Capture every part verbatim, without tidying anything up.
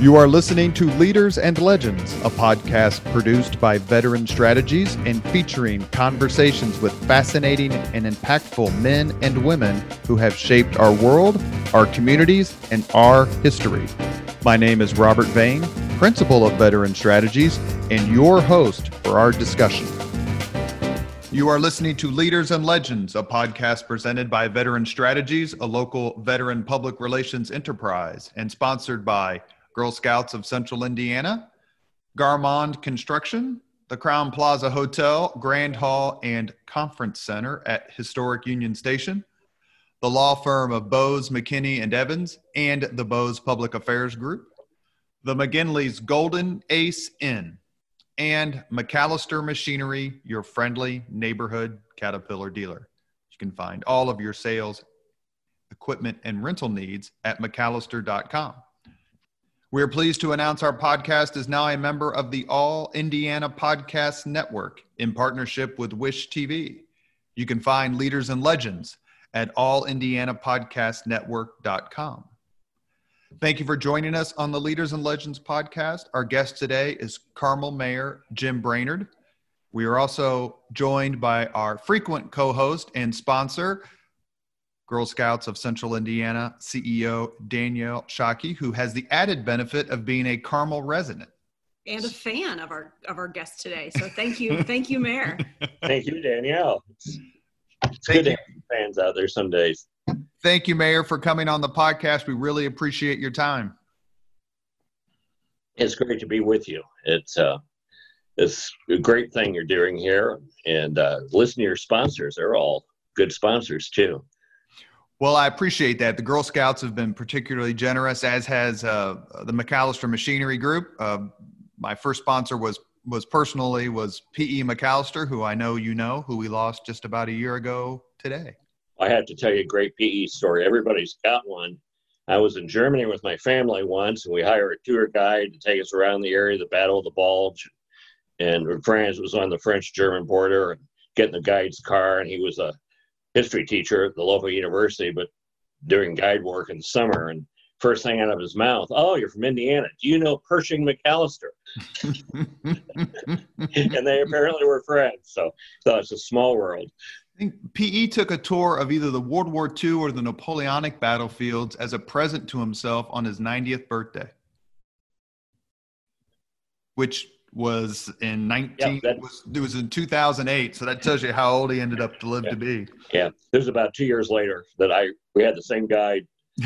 You are listening to Leaders and Legends, a podcast produced by Veteran Strategies and featuring conversations with fascinating and impactful men and women who have shaped our world, our communities, and our history. My name is Robert Vane, Principal of Veteran Strategies, and your host for our discussion. You are listening to Leaders and Legends, a podcast presented by Veteran Strategies, a local veteran public relations enterprise, and sponsored by Girl Scouts of Central Indiana, Garmond Construction, the Crown Plaza Hotel, Grand Hall, and Conference Center at Historic Union Station, the law firm of Bose, McKinney, and Evans, and the Bose Public Affairs Group, the McGinley's Golden Ace Inn, and McAllister Machinery, your friendly neighborhood Caterpillar dealer. You can find all of your sales, equipment, and rental needs at McAllister dot com. We are pleased to announce our podcast is now a member of the All Indiana Podcast Network in partnership with Wish T V. You can find Leaders and Legends at all indiana podcast network dot com. Thank you for joining us on the Leaders and Legends podcast. Our guest today is Carmel Mayor Jim Brainerd. We are also joined by our frequent co-host and sponsor, Girl Scouts of Central Indiana C E O Danielle Shockey, who has the added benefit of being a Carmel resident and a fan of our of our guest today. So thank you, thank you, Mayor. Thank you, Danielle. It's, it's Thank good you. to have fans out there some days. Thank you, Mayor, for coming on the podcast. We really appreciate your time. It's great to be with you. It's uh, it's a great thing you're doing here, and uh, listen to your sponsors. They're all good sponsors too. Well, I appreciate that. The Girl Scouts have been particularly generous, as has uh, the McAllister Machinery Group. Uh, my first sponsor was was personally was P E McAllister, who I know you know, who we lost just about a year ago today. I have to tell you a great P E story. Everybody's got one. I was in Germany with my family once, and we hired a tour guide to take us around the area, the Battle of the Bulge. And France was on the French-German border, and getting the guide's car, and he was a history teacher at the local university, but doing guide work in the summer. And first thing out of his mouth, "Oh, you're from Indiana. Do you know Pershing McAllister?" And they apparently were friends. So, so it's a small world. I think P E took a tour of either the World War Two or the Napoleonic battlefields as a present to himself on his ninetieth birthday, which was in nineteen. Yeah, that, was, it was in two thousand eight. So that tells you how old he ended up to live yeah, to be. Yeah, it was about two years later that I we had the same guide.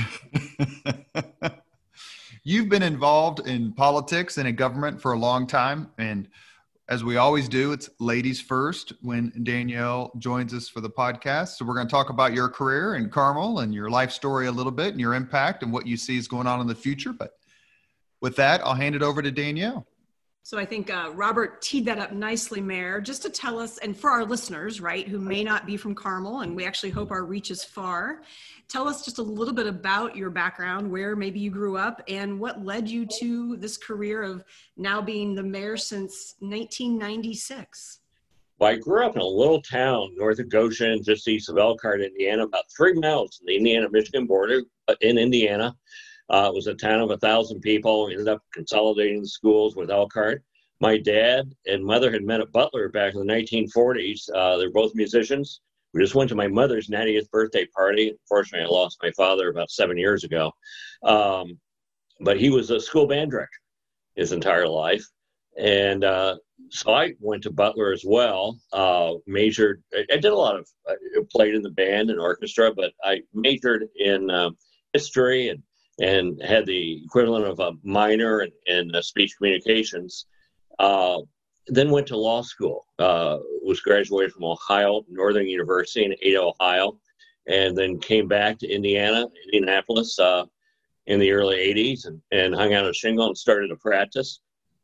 You've been involved in politics and in government for a long time, and as we always do, it's ladies first when Danielle joins us for the podcast. So we're going to talk about your career in Carmel and your life story a little bit and your impact and what you see is going on in the future. But with that, I'll hand it over to Danielle. So I think uh, Robert teed that up nicely, Mayor, just to tell us, and for our listeners, right, who may not be from Carmel, and we actually hope our reach is far, tell us just a little bit about your background, where maybe you grew up, and what led you to this career of now being the mayor since nineteen ninety-six. Well, I grew up in a little town north of Goshen, just east of Elkhart, Indiana, about three miles from the Indiana-Michigan border in Indiana. Uh, it was a town of a thousand people. We ended up consolidating the schools with Elkhart. My dad and mother had met at Butler back in the nineteen forties. Uh, they're both musicians. We just went to my mother's ninetieth birthday party. Unfortunately, I lost my father about seven years ago. Um, but he was a school band director his entire life. And uh, so I went to Butler as well, uh, majored. I, I did a lot of, I played in the band and orchestra, but I majored in uh, history and and had the equivalent of a minor in, in uh, speech communications. Uh, then went to law school, uh, was graduated from Ohio Northern University in Ada, Ohio, and then came back to Indiana, Indianapolis uh, in the early eighties and, and hung out a shingle and started a practice.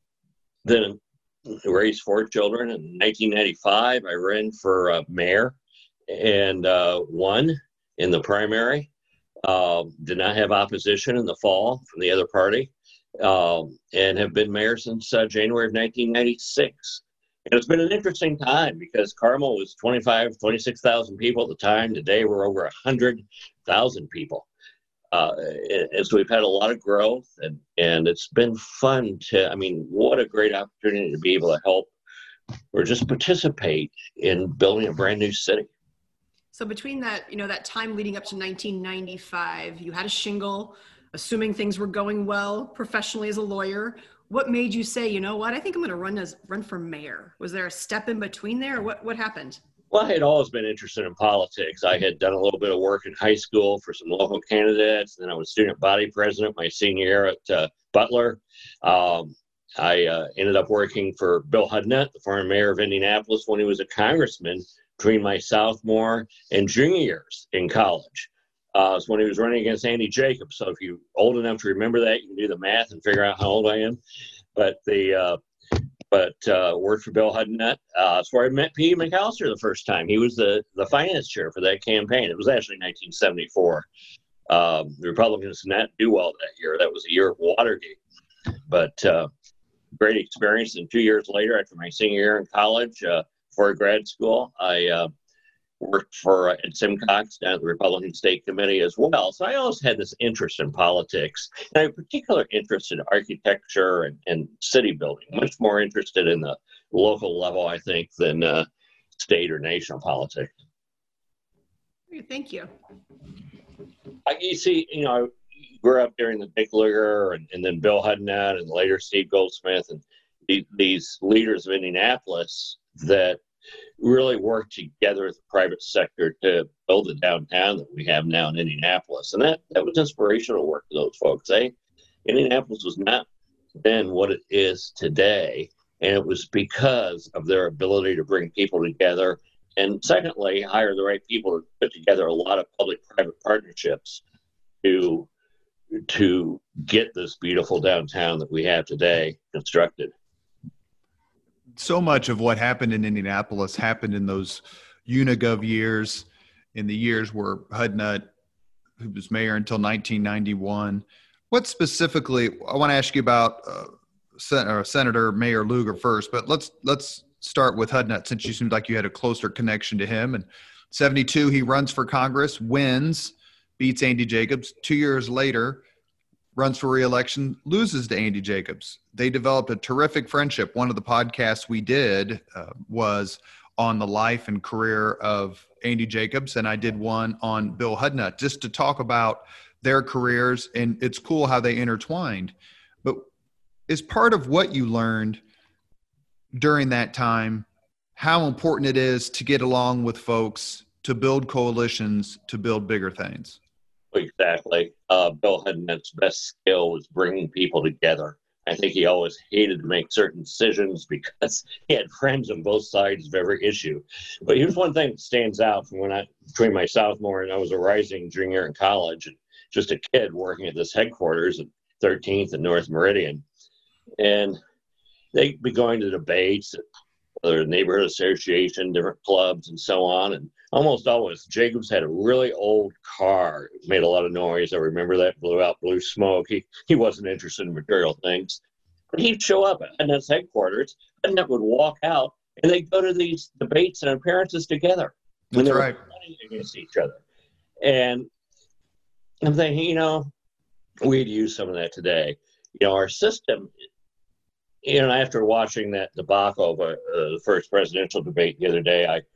Then raised four children. In nineteen ninety-five, I ran for uh, mayor and uh, won in the primary. Uh, did not have opposition in the fall from the other party, uh, and have been mayor since uh, January of nineteen ninety-six. And it's been an interesting time because Carmel was twenty-five, twenty-six thousand people at the time. Today we're over one hundred thousand people. uh, and so we've had a lot of growth, and, and it's been fun to, I mean, what a great opportunity to be able to help or just participate in building a brand new city. So between that, you know, that time leading up to nineteen ninety-five, you had a shingle, assuming things were going well professionally as a lawyer. What made you say, you know what, I think I'm going to run as run for mayor? Was there a step in between there, or what, what happened? Well, I had always been interested in politics. I had done a little bit of work in high school for some local candidates. Then I was student body president my senior year at uh, Butler. Um, I uh, ended up working for Bill Hudnut, the former mayor of Indianapolis, when he was a congressman between my sophomore and junior years in college. Uh, it's when he was running against Andy Jacobs. So if you're old enough to remember that, you can do the math and figure out how old I am. But the uh, but uh, worked for Bill Hudnut. Uh, that's where I met P E McAllister the first time. He was the, the finance chair for that campaign. It was actually nineteen seventy-four. Um, the Republicans did not do well that year. That was the year of Watergate. But uh, great experience. And two years later, after my senior year in college, uh, before grad school, I uh, worked for uh, Ed Simcox down at the Republican State Committee as well. So I always had this interest in politics, and I have a particular interest in architecture and, and city building, much more interested in the local level, I think, than uh, state or national politics. Thank you. I, you see, you know, I grew up during the Dick Lugar and, and then Bill Hudnut and later Steve Goldsmith and the, these leaders of Indianapolis that really work together with the private sector to build the downtown that we have now in Indianapolis. And that, that was inspirational work for those folks. Eh? Indianapolis was not then what it is today. And it was because of their ability to bring people together. And secondly, hire the right people to put together a lot of public-private partnerships to, to get this beautiful downtown that we have today constructed. So much of what happened in Indianapolis happened in those Unigov years, in the years where Hudnut, who was mayor until nineteen ninety-one. What specifically, I want to ask you about uh, Sen- or Senator Mayor Lugar first, but let's let's start with Hudnut, since you seemed like you had a closer connection to him. And seventy-two, he runs for Congress, wins, beats Andy Jacobs. Two years later, runs for re-election, loses to Andy Jacobs. They developed a terrific friendship. One of the podcasts we did uh, was on the life and career of Andy Jacobs, and I did one on Bill Hudnut just to talk about their careers, and it's cool how they intertwined. But as part of what you learned during that time, how important it is to get along with folks, to build coalitions, to build bigger things. Exactly. Uh, Bill Hudnut's best skill was bringing people together. I think he always hated to make certain decisions because he had friends on both sides of every issue. But here's one thing that stands out from when I, between my sophomore and I was a rising junior in college, and just a kid working at this headquarters at thirteenth and North Meridian. And they'd be going to debates, whether neighborhood association, different clubs, and so on. And almost always, Jacobs had a really old car. It made a lot of noise. I remember that, blew out blue smoke. He he wasn't interested in material things. But he'd show up at Hudnut's headquarters, and Hudnut would walk out, and they'd go to these debates and appearances together. That's when they right. were running against each other. And I'm thinking, you know, we'd use some of that today. You know, our system, you know, after watching that debacle of uh, the first presidential debate the other day, I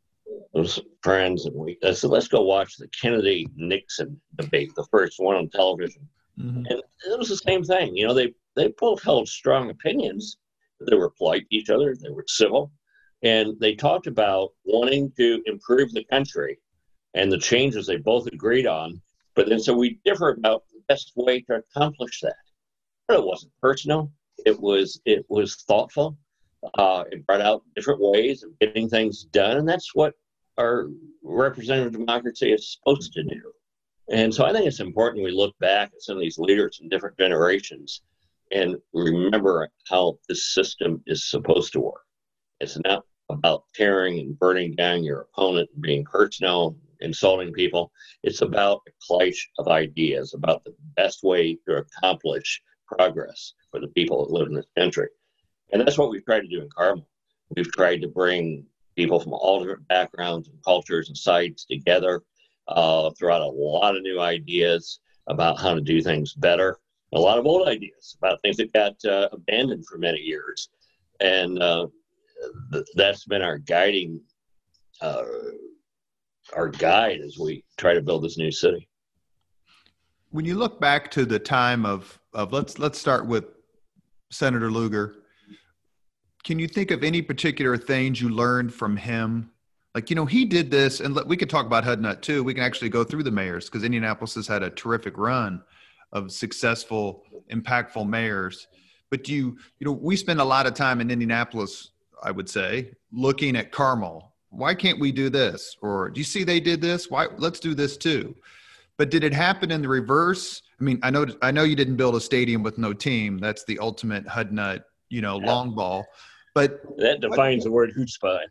was friends and we I said, let's go watch the Kennedy-Nixon debate, the first one on television. Mm-hmm. And it was the same thing. You know, they, they both held strong opinions. They were polite to each other. They were civil. And they talked about wanting to improve the country and the changes they both agreed on. But then so we differ about the best way to accomplish that. But it wasn't personal. It was it was thoughtful. Uh, it brought out different ways of getting things done, and that's what our representative democracy is supposed to do. And so I think it's important we look back at some of these leaders in different generations and remember how this system is supposed to work. It's not about tearing and burning down your opponent and being personal, insulting people. It's about a clash of ideas, about the best way to accomplish progress for the people that live in this country. And that's what we've tried to do in Carmel. We've tried to bring people from all different backgrounds and cultures and sites together, uh, throw out a lot of new ideas, about how to do things better. A lot of old ideas about things that got uh, abandoned for many years. And uh, th- that's been our guiding, uh, our guide as we try to build this new city. When you look back to the time of, of let's let's start with Senator Lugar, can you think of any particular things you learned from him? Like, you know, he did this, and we could talk about Hudnut too. We can actually go through the mayors because Indianapolis has had a terrific run of successful, impactful mayors. But do you, you know, we spend a lot of time in Indianapolis, I would say, looking at Carmel. Why can't we do this? Or do you see they did this? Why? Let's do this too. But did it happen in the reverse? I mean, I know, I know you didn't build a stadium with no team. That's the ultimate Hudnut, you know, Yeah. long ball. But that defines what, the word chutzpah,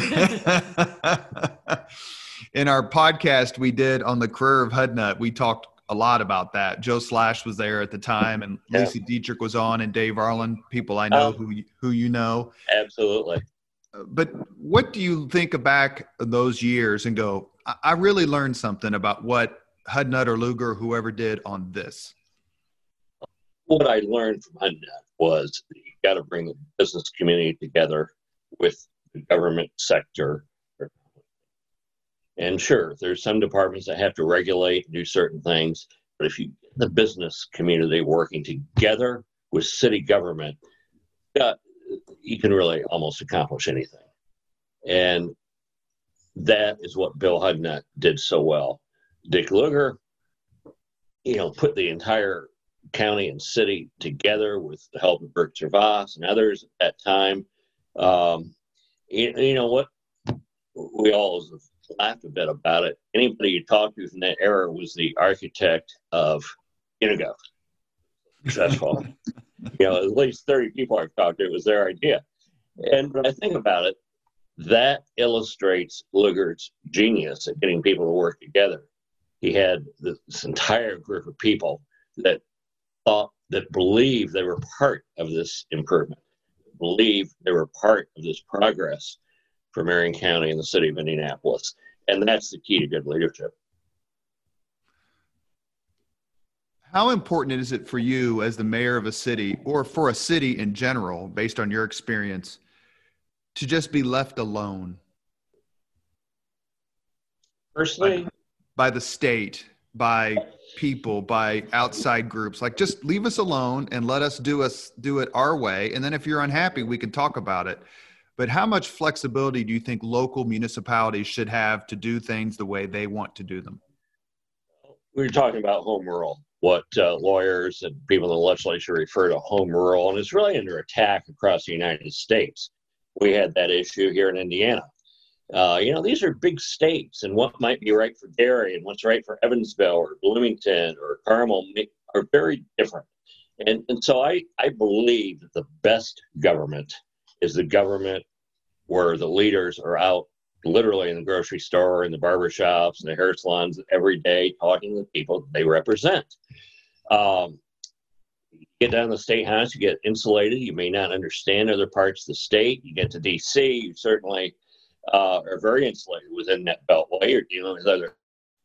I think. In our podcast we did on the career of Hudnut, we talked a lot about that. Joe Slash was there at the time, and yeah. Lisa Dietrich was on, and Dave Arlen, people I know oh, who who you know. Absolutely. But what do you think back those years and go, I, I really learned something about what Hudnut or Lugar or whoever did on this? What I learned from Hudnut was that you got to bring the business community together with the government sector. And sure, there's some departments that have to regulate and do certain things, but if you get the business community working together with city government, uh, you can really almost accomplish anything. And that is what Bill Hudnut did so well. Dick Lugar, you know, put the entire county and city together with the help of Bert Servas and others at that time. Um, you, you know what? We all laughed a bit about it. Anybody you talked to from that era was the architect of Unicode. Successful. You know, at least thirty people I've talked to, it was their idea. And when I think about it, that illustrates Lugar's genius at getting people to work together. He had this entire group of people that thought, that believed they were part of this improvement, believed they were part of this progress for Marion County and the city of Indianapolis. And that's the key to good leadership. How important is it for you as the mayor of a city, or for a city in general, based on your experience, to just be left alone? Personally, by, by the state, by people, by outside groups, like just leave us alone and let us do us do it our way. And then if you're unhappy, we can talk about it. But how much flexibility do you think local municipalities should have to do things the way they want to do them? We were talking about home rule, what uh, lawyers and people in the legislature refer to home rule, and it's really under attack across the United States. We had that issue here in Indiana. Uh, you know, these are big states, and what might be right for Gary and what's right for Evansville or Bloomington or Carmel are very different. And, and so I, I believe that the best government is the government where the leaders are out literally in the grocery store, in the barber shops, and the hair salons every day talking to the people that they represent. Um, you get down to the state house, you get insulated. You may not understand other parts of the state. You get to D C, you certainly uh, are very insulated within that beltway. You're dealing with other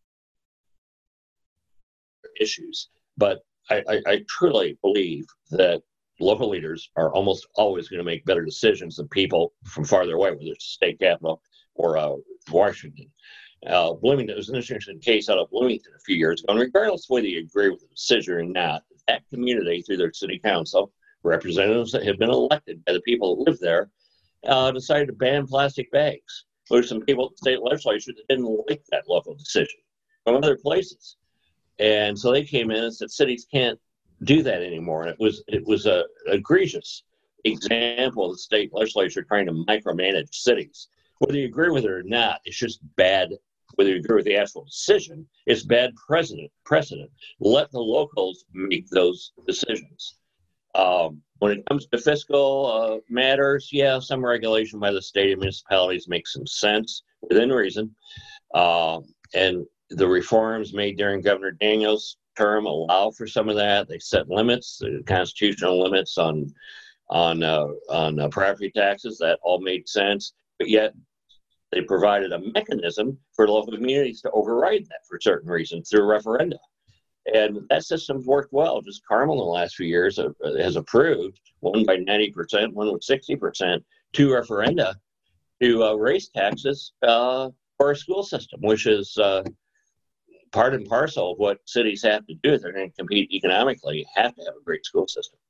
issues. But I, I, I truly believe that local leaders are almost always going to make better decisions than people from farther away, whether it's the state capital or uh, Washington. Uh, Bloomington, there was an interesting case out of Bloomington a few years ago, and regardless of whether you agree with the decision or not, that community, through their city council, representatives that had been elected by the people that live there, uh, decided to ban plastic bags. There were some people at the state legislature that didn't like that local decision from other places. And so they came in and said, cities can't do that anymore. And it was it was a egregious example of the state legislature trying to micromanage cities. Whether you agree with it or not, it's just bad. Whether you agree with the actual decision, it's bad precedent. Precedent. Let the locals make those decisions. Um, when it comes to fiscal uh, matters, yeah, some regulation by the state and municipalities makes some sense within reason. Um, and the reforms made during Governor Daniels' term allow for some of that. They set limits, the constitutional limits on on uh, on uh, property taxes. That all made sense. But yet they provided a mechanism for local communities to override that for certain reasons through a referenda. And that system's worked well. Just Carmel in the last few years uh, has approved, one by ninety percent, one with sixty percent, two referenda to uh, raise taxes uh, for our school system, which is uh, part and parcel of what cities have to do if they're going to compete economically. You have to have a great school system.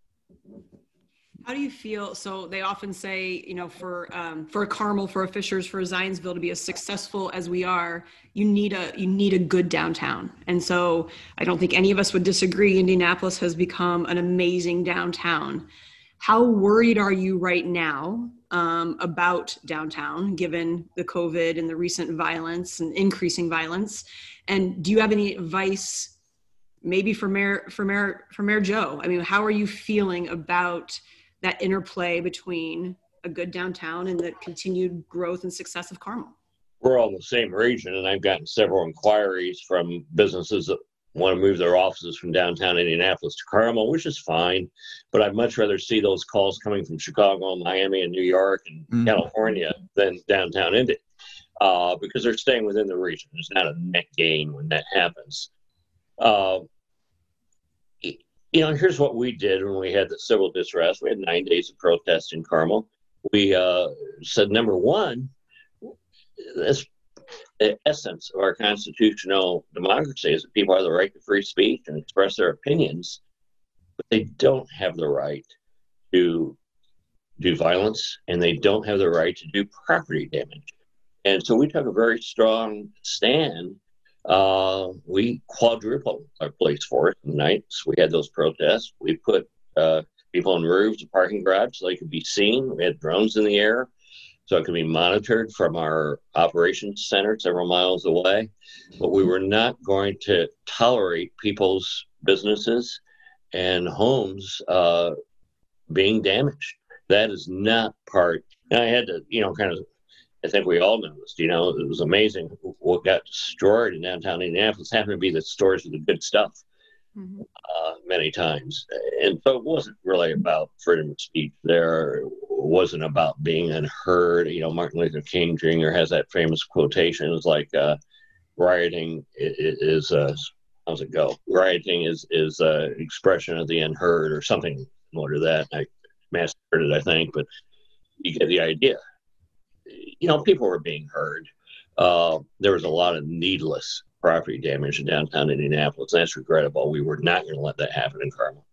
How do you feel? So they often say, you know, for um, for a Carmel, for a Fishers, for a Zionsville to be as successful as we are, you need a you need a good downtown. And so I don't think any of us would disagree. Indianapolis has become an amazing downtown. How worried are you right now um, about downtown, given the COVID and the recent violence and increasing violence? And do you have any advice, maybe for Mayor for Mayor for Mayor Joe? I mean, how are you feeling about that interplay between a good downtown and the continued growth and success of Carmel? We're all in the same region, and I've gotten several inquiries from businesses that want to move their offices from downtown Indianapolis to Carmel, which is fine, but I'd much rather see those calls coming from Chicago, Miami, and New York, and mm. California than downtown Indy, uh, because they're staying within the region. There's not a net gain when that happens. Uh, You know, here's what we did when we had the civil distress. We had nine days of protest in Carmel. We uh, said, number one, this, the essence of our constitutional democracy is that people have the right to free speech and express their opinions, but they don't have the right to do violence, and they don't have the right to do property damage. And so we took a very strong stand. Uh, we quadrupled our police force in nights. We had those protests. We put uh, people on roofs of parking garages so they could be seen. We had drones in the air so it could be monitored from our operations center several miles away. But we were not going to tolerate people's businesses and homes uh, being damaged. That is not part. And I had to, you know, kind of I think we all noticed, you know, it was amazing what got destroyed in downtown Indianapolis happened to be the stores with the good stuff mm-hmm. uh, many times. And so it wasn't really about freedom of speech there. It wasn't about being unheard. You know, Martin Luther King Junior has that famous quotation. It was like uh, rioting is, uh, how's it go? Rioting is is uh, expression of the unheard or something similar to that. I massacred it, I think, but you get the idea. You know, people were being heard. Uh, there was a lot of needless property damage in downtown Indianapolis. That's regrettable. We were not going to let that happen in Carmel.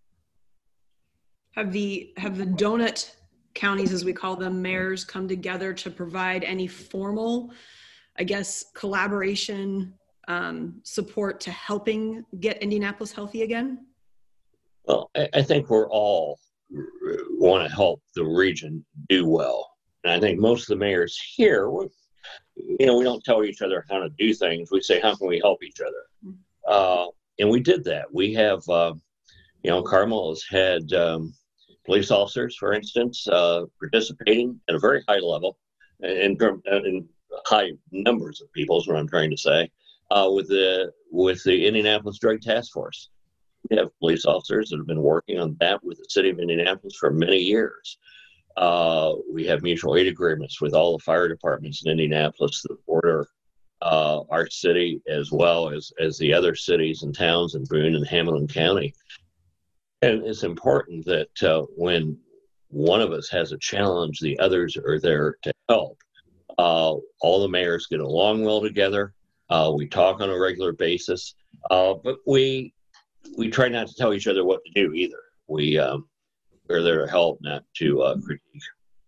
Have the have the donut counties, as we call them, mayors, come together to provide any formal, I guess, collaboration, um, support to helping get Indianapolis healthy again? Well, I, I think we're all want to help the region do well. And I think most of the mayors here, you know, we don't tell each other how to do things. We say, how can we help each other? Uh, and we did that. We have, uh, you know, Carmel has had um, police officers, for instance, uh, participating at a very high level, in, in high numbers of people is what I'm trying to say, uh, with the with the Indianapolis Drug Task Force. We have police officers that have been working on that with the city of Indianapolis for many years. Uh, we have mutual aid agreements with all the fire departments in Indianapolis that border uh, our city as well as, as the other cities and towns in Boone and Hamilton County. And it's important that uh, when one of us has a challenge, the others are there to help. Uh, all the mayors get along well together. Uh, we talk on a regular basis, uh, but we we try not to tell each other what to do either. We um, We're there to help, not to uh, critique.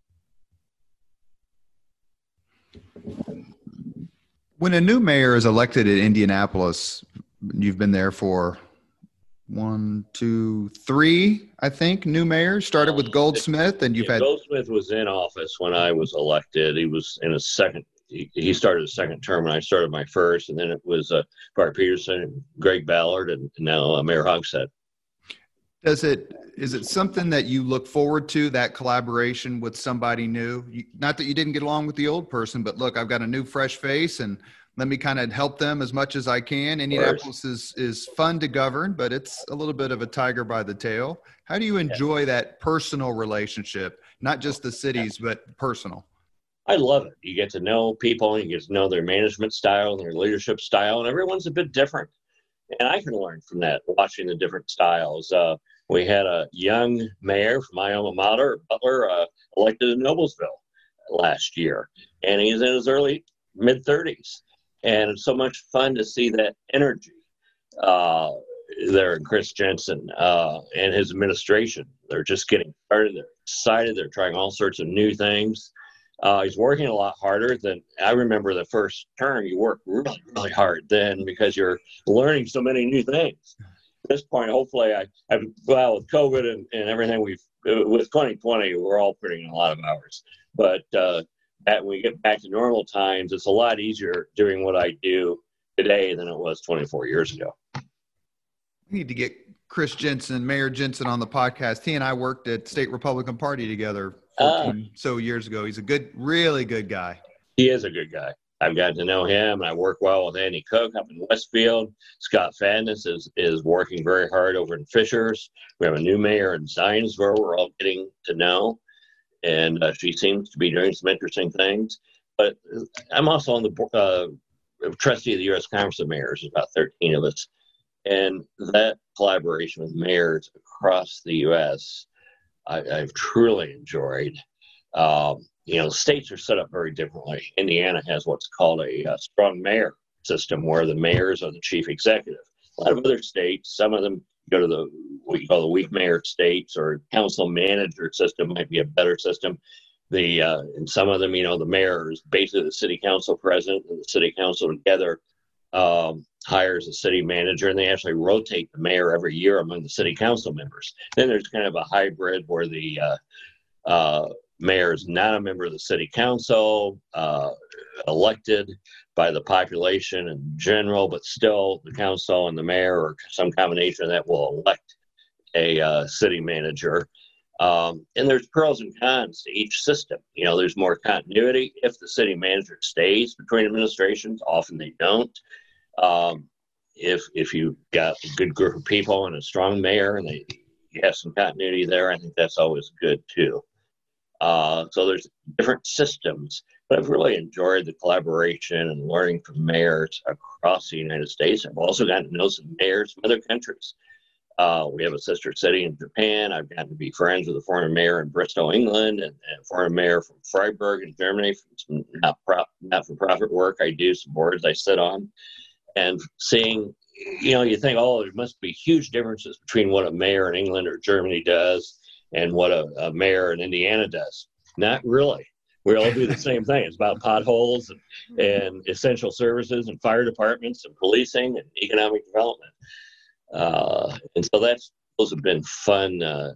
When a new mayor is elected in Indianapolis, you've been there for one, two, three, I think, new mayors. Started with Goldsmith, and you've yeah, had... Goldsmith was in office when I was elected. He was in a second, he, he started a second term, and I started my first, and then it was uh, Bart Peterson, Greg Ballard, and now uh, Mayor Hogshead. Does it, is it something that you look forward to, that collaboration with somebody new? You, not that you didn't get along with the old person, but look, I've got a new fresh face and let me kind of help them as much as I can. Indianapolis is, is fun to govern, but it's a little bit of a tiger by the tail. How do you enjoy yeah. that personal relationship, not just the cities, but personal? I love it. You get to know people, you get to know their management style, their leadership style, and everyone's a bit different. And I can learn from that, watching the different styles. Uh, we had a young mayor from my alma mater, Butler, uh, elected in Noblesville last year. And he's in his early, mid-thirties. And it's so much fun to see that energy uh, there in Chris Jensen uh, and his administration. They're just getting started. They're excited. They're trying all sorts of new things. Uh, he's working a lot harder than I remember the first term. You work really, really hard then because you're learning so many new things. At this point, hopefully, I, I've, well, with COVID and, and everything we've, with twenty twenty, we're all putting in a lot of hours. But uh, when we get back to normal times, it's a lot easier doing what I do today than it was twenty-four years ago. We need to get Chris Jensen, Mayor Jensen, on the podcast. He and I worked at State Republican Party together fourteen uh, so years ago. He's a good, really good guy. He is a good guy. I've gotten to know him, and I work well with Andy Cook up in Westfield. Scott Fadness is, is working very hard over in Fishers. We have a new mayor in Zionsville we're all getting to know, and uh, she seems to be doing some interesting things. But I'm also on the uh, trustee of the U S Conference of Mayors. There's about thirteen of us. And that collaboration with mayors across the U S, I, I've truly enjoyed. Um, you know, states are set up very differently. Indiana has what's called a, a strong mayor system where the mayors are the chief executive. A lot of other states, some of them go to the what you call the weak mayor states, or council manager system might be a better system. The uh, and some of them, you know, the mayor is basically the city council president, and the city council together um, hires a city manager, and they actually rotate the mayor every year among the city council members. Then there's kind of a hybrid where the uh, uh, mayor is not a member of the city council, uh, elected by the population in general, but still the council and the mayor, or some combination of that, will elect a uh, city manager. Um, and there's pros and cons to each system. You know, there's more continuity if the city manager stays between administrations. Often they don't. Um, if if you've got a good group of people and a strong mayor and they you have some continuity there, I think that's always good too. Uh, so there's different systems, but I've really enjoyed the collaboration and learning from mayors across the United States. I've also gotten to know some mayors from other countries. Uh, we have a sister city in Japan. I've gotten to be friends with a former mayor in Bristol, England, and, and a former mayor from Freiburg in Germany, from some not pro- not-for-profit work I do, some boards I sit on. And seeing, you know, you think, oh, there must be huge differences between what a mayor in England or Germany does and what a, a mayor in Indiana does. Not really. We all do the same thing. It's about potholes and, and essential services and fire departments and policing and economic development. Uh, and so that's, those have been fun. Uh,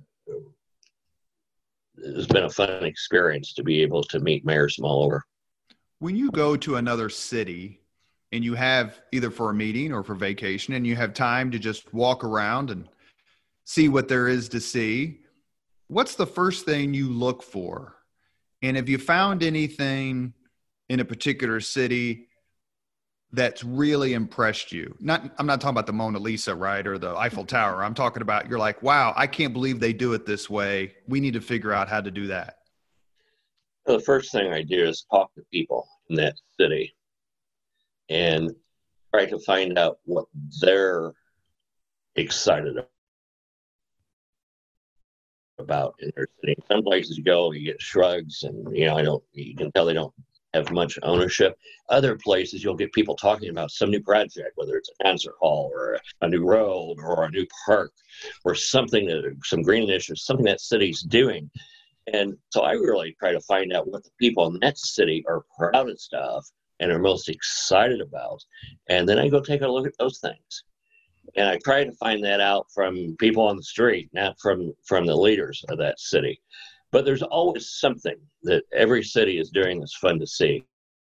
it's been a fun experience to be able to meet mayors from all over. When you go to another city and you have either for a meeting or for vacation and you have time to just walk around and see what there is to see, what's the first thing you look for? And have you found anything in a particular city that's really impressed you? Not, I'm not talking about the Mona Lisa, right? Or the Eiffel Tower. I'm talking about, you're like, wow, I can't believe they do it this way. We need to figure out how to do that. Well, the first thing I do is talk to people in that city and try to find out what they're excited about in their city. Some places you go, you get shrugs, and you know, I don't. You can tell they don't have much ownership. Other places, you'll get people talking about some new project, whether it's a concert hall or a new road or a new park or something that some green initiative, something that city's doing. And so I really try to find out what the people in that city are proud of stuff and are most excited about, and then I go take a look at those things. And I try to find that out from people on the street, not from, from the leaders of that city. But there's always something that every city is doing that's fun to see.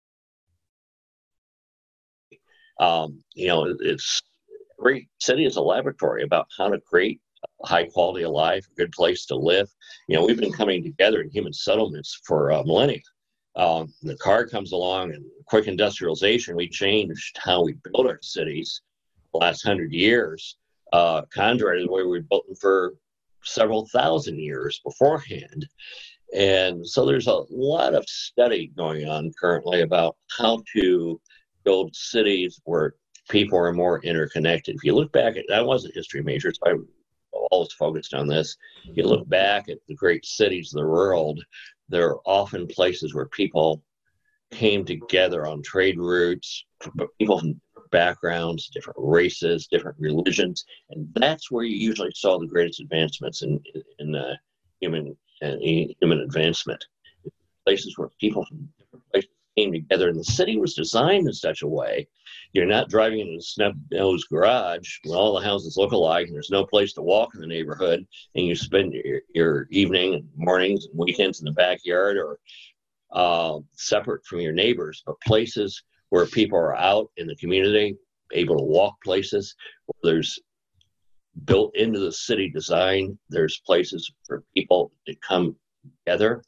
Um, you know, it's every city is a laboratory about how to create a high quality of life, a good place to live. You know, we've been coming together in human settlements for uh, millennia. Um, the car comes along and quick industrialization, we changed how we build our cities the last hundred years, uh, contrary to the way we built them for several thousand years beforehand. And so there's a lot of study going on currently about how to build cities where people are more interconnected. If you look back at, I was a history major, so I always focused on this. You look back at the great cities of the world, there are often places where people came together on trade routes, people from different backgrounds, different races, different religions, and that's where you usually saw the greatest advancements in in uh, human uh, human advancement. Places where people from different places came together, and the city was designed in such a way you're not driving in a snub-nosed garage when all the houses look alike and there's no place to walk in the neighborhood, and you spend your, your evening and mornings and weekends in the backyard or uh, separate from your neighbors, but places where people are out in the community, able to walk places. Where there's built into the city design, there's places for people to come together.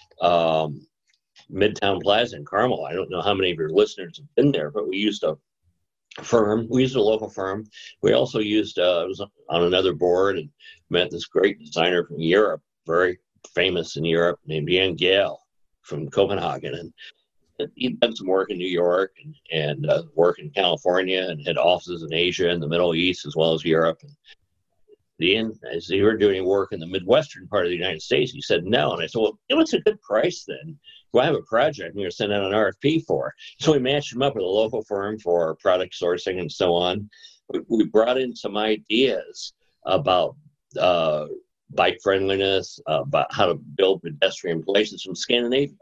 Um, Midtown Plaza in Carmel, I don't know how many of your listeners have been there, but we used a firm. We used a local firm. We also used, uh, I was on another board and met this great designer from Europe, very famous in Europe, named Jan Gehl from Copenhagen. And he'd done some work in New York and, and uh, work in California and had offices in Asia and the Middle East as well as Europe. And the end, as they were doing work in the Midwestern part of the United States, he said no. And I said, well, what's a good price then? Well, I have a project I'm going to send out an R F P for. So we matched him up with a local firm for product sourcing and so on. We, we brought in some ideas about uh, bike friendliness, uh, about how to build pedestrian places from Scandinavia.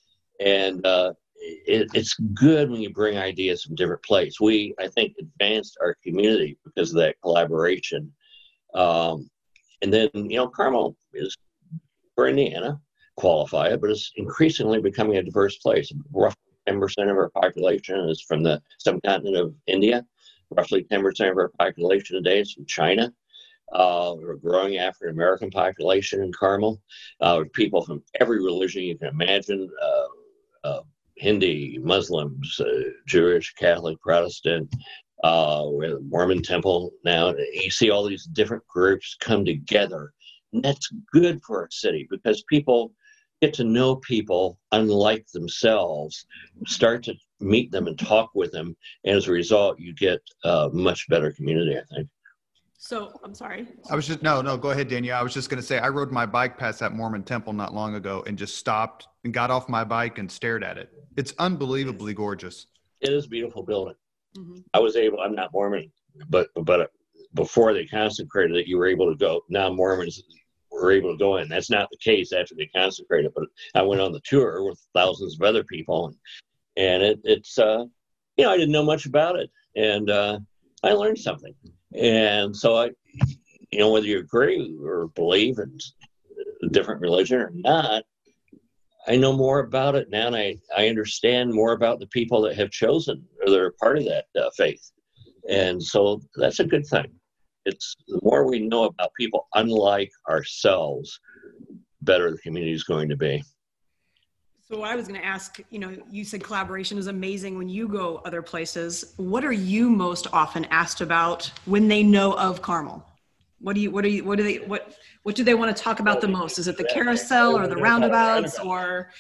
And uh, it, it's good when you bring ideas from different places. We, I think, advanced our community because of that collaboration. Um, and then, you know, Carmel is, for Indiana, qualify it, but it's increasingly becoming a diverse place. Roughly ten percent of our population is from the subcontinent of India. Roughly ten percent of our population today is from China. Uh, we're a growing African American population in Carmel. Uh, with people from every religion you can imagine, uh, uh, Hindi, Muslims, uh, Jewish, Catholic, Protestant. Uh, we're the Mormon temple now. You see all these different groups come together. And that's good for our city because people get to know people unlike themselves, start to meet them and talk with them. And as a result, you get a much better community, I think. So I'm sorry. I was just, no, no, go ahead, Danielle. I was just going to say, I rode my bike past that Mormon temple not long ago and just stopped and got off my bike and stared at it. It's unbelievably gorgeous. It is a beautiful building. Mm-hmm. I was able, I'm not Mormon, but, but before they consecrated it, you were able to go. Now Mormons were able to go in. That's not the case after they consecrated, but I went on the tour with thousands of other people, and, and it, it's, uh, you know, I didn't know much about it, and uh, I learned something. And so I, you know, whether you agree or believe in a different religion or not, I know more about it now, and I, I understand more about the people that have chosen or that are part of that uh, faith. And so that's a good thing. It's the more we know about people unlike ourselves, better the community is going to be. So I was going to ask, you know, you said collaboration is amazing when you go other places. What are you most often asked about when they know of Carmel? What do you, what do you, what do they, what, what do they want to talk about the most? Is it the carousel or the roundabouts or?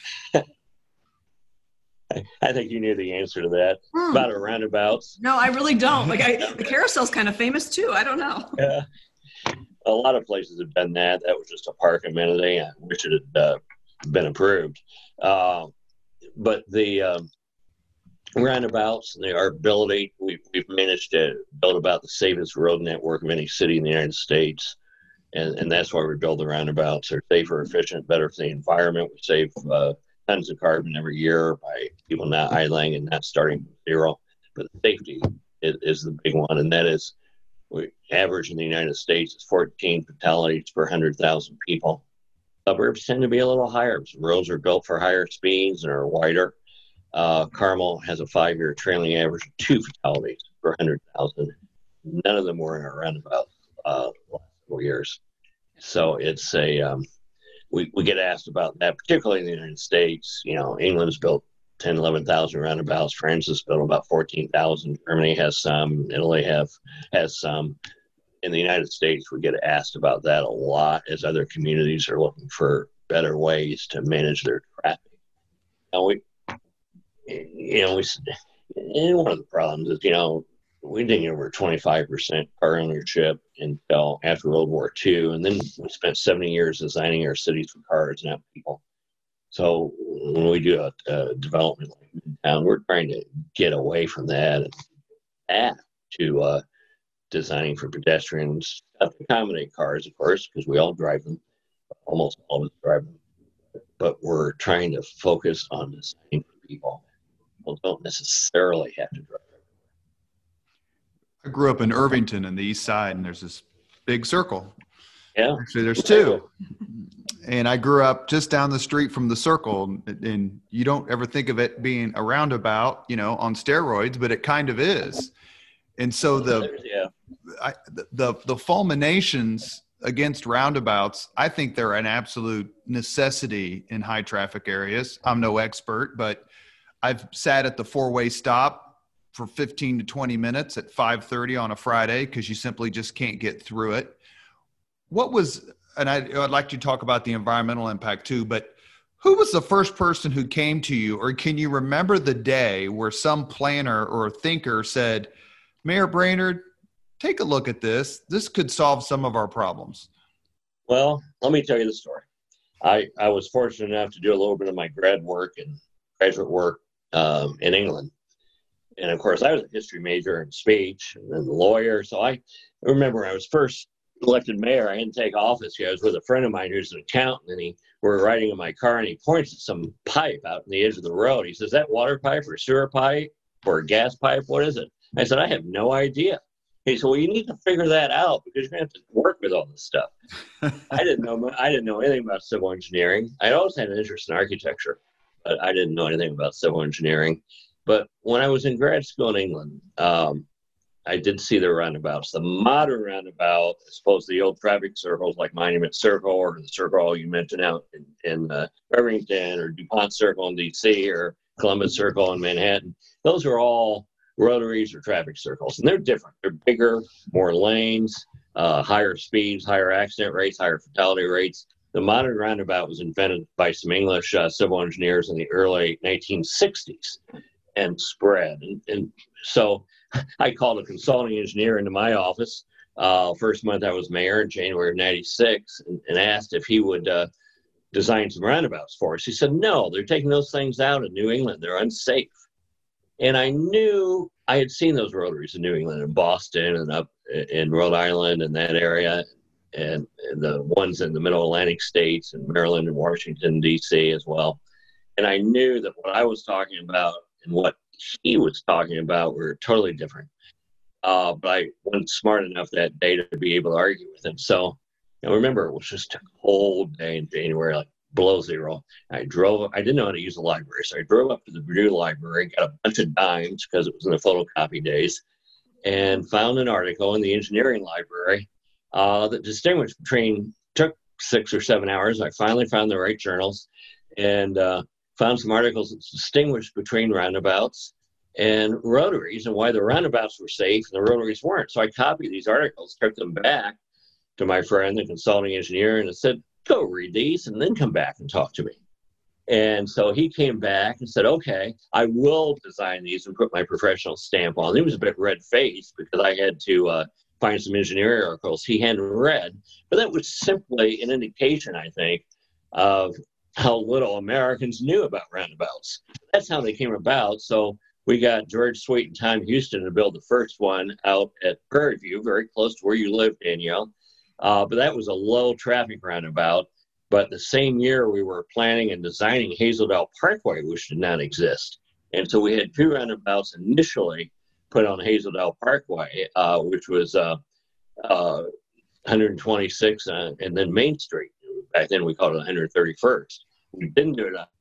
I think you knew the answer to that. Hmm. About a roundabouts. No, I really don't. Like I, the carousel's kind of famous too. I don't know. Yeah. A lot of places have done that. That was just a park amenity. I wish it had uh, been approved. Uh, but the um, roundabouts and the, our ability, we've, we've managed to build about the safest road network of any city in the United States. And, and that's why we build the roundabouts. They're safer, efficient, better for the environment. We save uh, tons of carbon every year by people not idling and not starting from zero. But safety is, is the big one, and that is we average in the United States is fourteen fatalities per one hundred thousand people. Suburbs tend to be a little higher. Roads are built for higher speeds and are wider. Uh, Carmel has a five-year trailing average of two fatalities per one hundred thousand. None of them were in our roundabout uh, last several years. So it's a um, we we get asked about that, particularly in the United States. You know, England's built ten, eleven thousand roundabouts. France has built about fourteen thousand. Germany has some. Italy have has some. In the United States, we get asked about that a lot as other communities are looking for better ways to manage their traffic. And we, you know, we, and one of the problems is, you know, we didn't get over twenty-five percent car ownership until after World War Two. And then we spent seventy years designing our cities for cars, not people. So when we do a, a development like Midtown, we're trying to get away from that and add to uh, designing for pedestrians, to accommodate cars, of course, because we all drive them. Almost all of us drive them. But we're trying to focus on designing for people. People don't necessarily have to drive. I grew up in Irvington in the East Side, and there's this big circle. Yeah. Actually, there's two. And I grew up just down the street from the circle, and you don't ever think of it being a roundabout, you know, on steroids, but it kind of is. And so the yeah. I, the the fulminations against roundabouts, I think they're an absolute necessity in high traffic areas. I'm no expert, but I've sat at the four-way stop for fifteen to twenty minutes at five thirty on a Friday because you simply just can't get through it. What was, and I, I'd like to talk about the environmental impact too, but who was the first person who came to you, or can you remember the day where some planner or thinker said, Mayor Brainerd, take a look at this. This could solve some of our problems? Well, let me tell you the story. I, I was fortunate enough to do a little bit of my grad work and graduate work um, in England. And of course, I was a history major in speech and then a lawyer. So I remember when I was first elected mayor, I didn't take office. I was with a friend of mine who's an accountant, and he we were riding in my car, and he points at some pipe out in the edge of the road. He says, "That water pipe or sewer pipe or a gas pipe? What is it?" I said, "I have no idea." He said, "Well, you need to figure that out because you're going to have to work with all this stuff." I didn't know. I didn't know anything about civil engineering. I always had an interest in architecture, but I didn't know anything about civil engineering. But when I was in grad school in England, um, I did see the roundabouts. The modern roundabout, as opposed to the old traffic circles like Monument Circle or the circle you mentioned out in, in uh, Irvington or DuPont Circle in D C or Columbus Circle in Manhattan, those are all rotaries or traffic circles, and they're different. They're bigger, more lanes, uh, higher speeds, higher accident rates, higher fatality rates. The modern roundabout was invented by some English uh, civil engineers in the early nineteen sixties and spread. And, and so I called a consulting engineer into my office uh, first month I was mayor in January of ninety-six and, and asked if he would uh, design some roundabouts for us. He said, "No, they're taking those things out in New England. They're unsafe." And I knew I had seen those rotaries in New England and Boston and up in Rhode Island and that area, and, and the ones in the middle Atlantic states and Maryland and Washington, D C as well. And I knew that what I was talking about and what he was talking about were totally different. Uh, but I wasn't smart enough that day to be able to argue with him. So, you know, remember, it was just a cold day in January, like below zero. I drove, I didn't know how to use the library. So I drove up to the Purdue Library, got a bunch of dimes because it was in the photocopy days, and found an article in the engineering library uh, that distinguished between, took six or seven hours. I finally found the right journals and uh, found some articles that distinguished between roundabouts and rotaries and why the roundabouts were safe and the rotaries weren't. So I copied these articles, took them back to my friend, the consulting engineer, and I said, "Go read these and then come back and talk to me." And so he came back and said, "Okay, I will design these and put my professional stamp on." He was a bit red-faced because I had to uh, find some engineering articles he hadn't read. But that was simply an indication, I think, of how little Americans knew about roundabouts. That's how they came about. So we got George Sweet and Tom Houston to build the first one out at Prairie View, very close to where you live, Danielle. Uh, but that was a low traffic roundabout. But the same year we were planning and designing Hazeldale Parkway, which did not exist. And so we had two roundabouts initially put on Hazeldale Parkway, uh, which was uh, uh, one twenty-sixth uh, and then Main Street. Back then we called it one thirty-first. We didn't do it on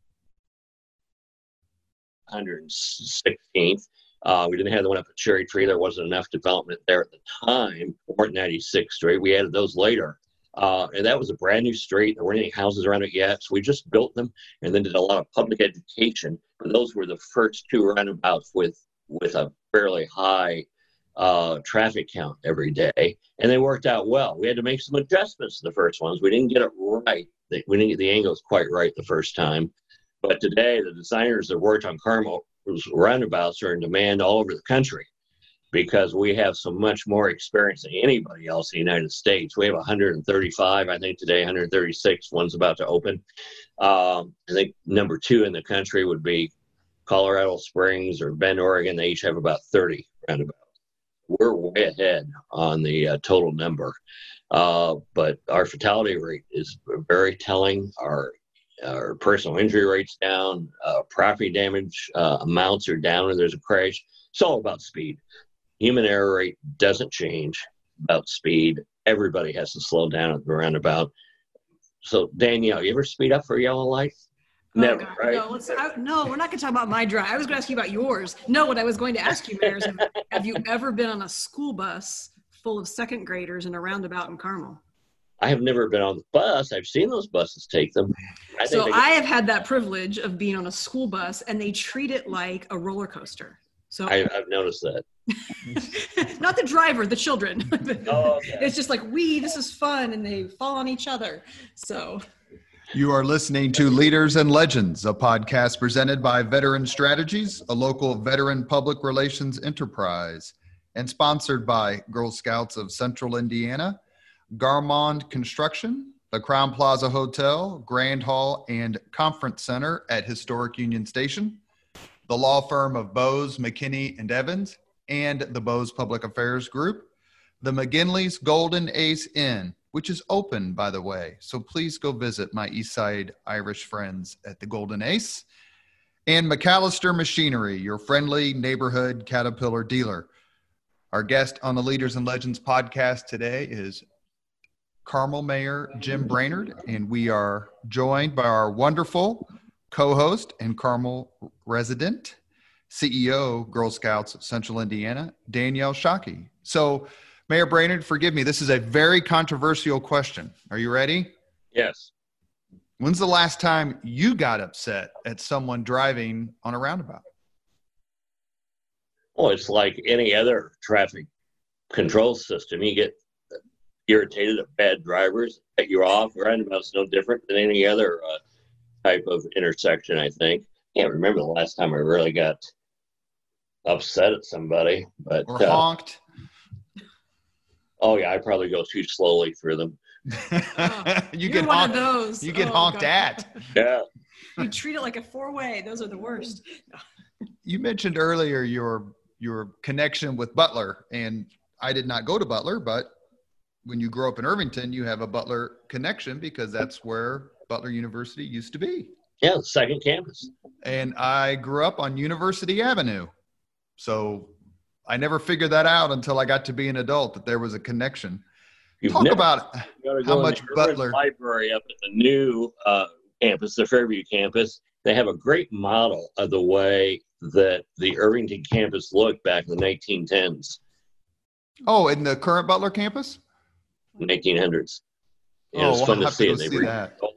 one sixteenth. Uh, we didn't have the one up at Cherry Tree. There wasn't enough development there at the time. Or ninety-sixth Street. We added those later. Uh, and that was a brand new street. There weren't any houses around it yet. So we just built them and then did a lot of public education. But those were the first two roundabouts with, with a fairly high uh, traffic count every day. And they worked out well. We had to make some adjustments to the first ones. We didn't get it right. We didn't get the angles quite right the first time. But today, the designers that worked on Carmel roundabouts are in demand all over the country because we have so much more experience than anybody else in the United States. We have one hundred thirty-five, I think today, one hundred thirty-six, one's about to open. Um, I think number two in the country would be Colorado Springs or Bend, Oregon. They each have about thirty roundabout. We're way ahead on the uh, total number. Uh, but our fatality rate is very telling. Our our personal injury rate's down. Uh, property damage uh, amounts are down when there's a crash. It's all about speed. Human error rate doesn't change about speed. Everybody has to slow down at the roundabout. So, Danielle, you ever speed up for a yellow light? Never, oh, God, right? No, let's, I, no, we're not going to talk about my drive. I was going to ask you about yours. No, what I was going to ask you, Mayor, is have, have you ever been on a school bus full of second graders in a roundabout in Carmel? I have never been on the bus. I've seen those buses take them. I so think I have had that privilege of being on a school bus, and they treat it like a roller coaster. So I, I've noticed that. Not the driver, the children. Oh, okay. It's just like, we, this is fun, and they fall on each other. So You are listening to Leaders and Legends, a podcast presented by Veteran Strategies, a local veteran public relations enterprise, and sponsored by Girl Scouts of Central Indiana, Garmond Construction, the Crown Plaza Hotel, Grand Hall, and Conference Center at Historic Union Station, the law firm of Bose, McKinney, and Evans, and the Bose Public Affairs Group, the McGinley's Golden Ace Inn, which is open, by the way. So please go visit my Eastside Irish friends at the Golden Ace, and McAllister Machinery, your friendly neighborhood Caterpillar dealer. Our guest on the Leaders and Legends podcast today is Carmel Mayor Jim Brainerd, and we are joined by our wonderful co-host and Carmel resident, C E O, Girl Scouts of Central Indiana, Danielle Shockey. So, Mayor Brainerd, forgive me, this is a very controversial question. Are you ready? Yes. When's the last time you got upset at someone driving on a roundabout? Well, it's like any other traffic control system. You get irritated at bad drivers, cut you off. Roundabout's no different than any other uh, type of intersection, I think. Can't remember the last time I really got upset at somebody. But Or uh, honked? Oh, yeah, I probably go too slowly through them. you You're get one honked, of those. You get Oh, honked God. at. Yeah. You treat it like a four-way. Those are the worst. You mentioned earlier your your connection with Butler, and I did not go to Butler, but when you grow up in Irvington, you have a Butler connection because that's where Butler University used to be. Yeah, the second campus. And I grew up on University Avenue. So I never figured that out until I got to be an adult, that there was a connection. You've Talk never- about You gotta how go in much the Irvin Butler- Library up at the new uh, campus, the Fairview campus. They have a great model of the way that the Irvington campus looked back in the nineteen tens, Oh, in the current Butler campus? nineteen hundreds. It Oh, was we'll fun to have to see. go and they see re- that. all the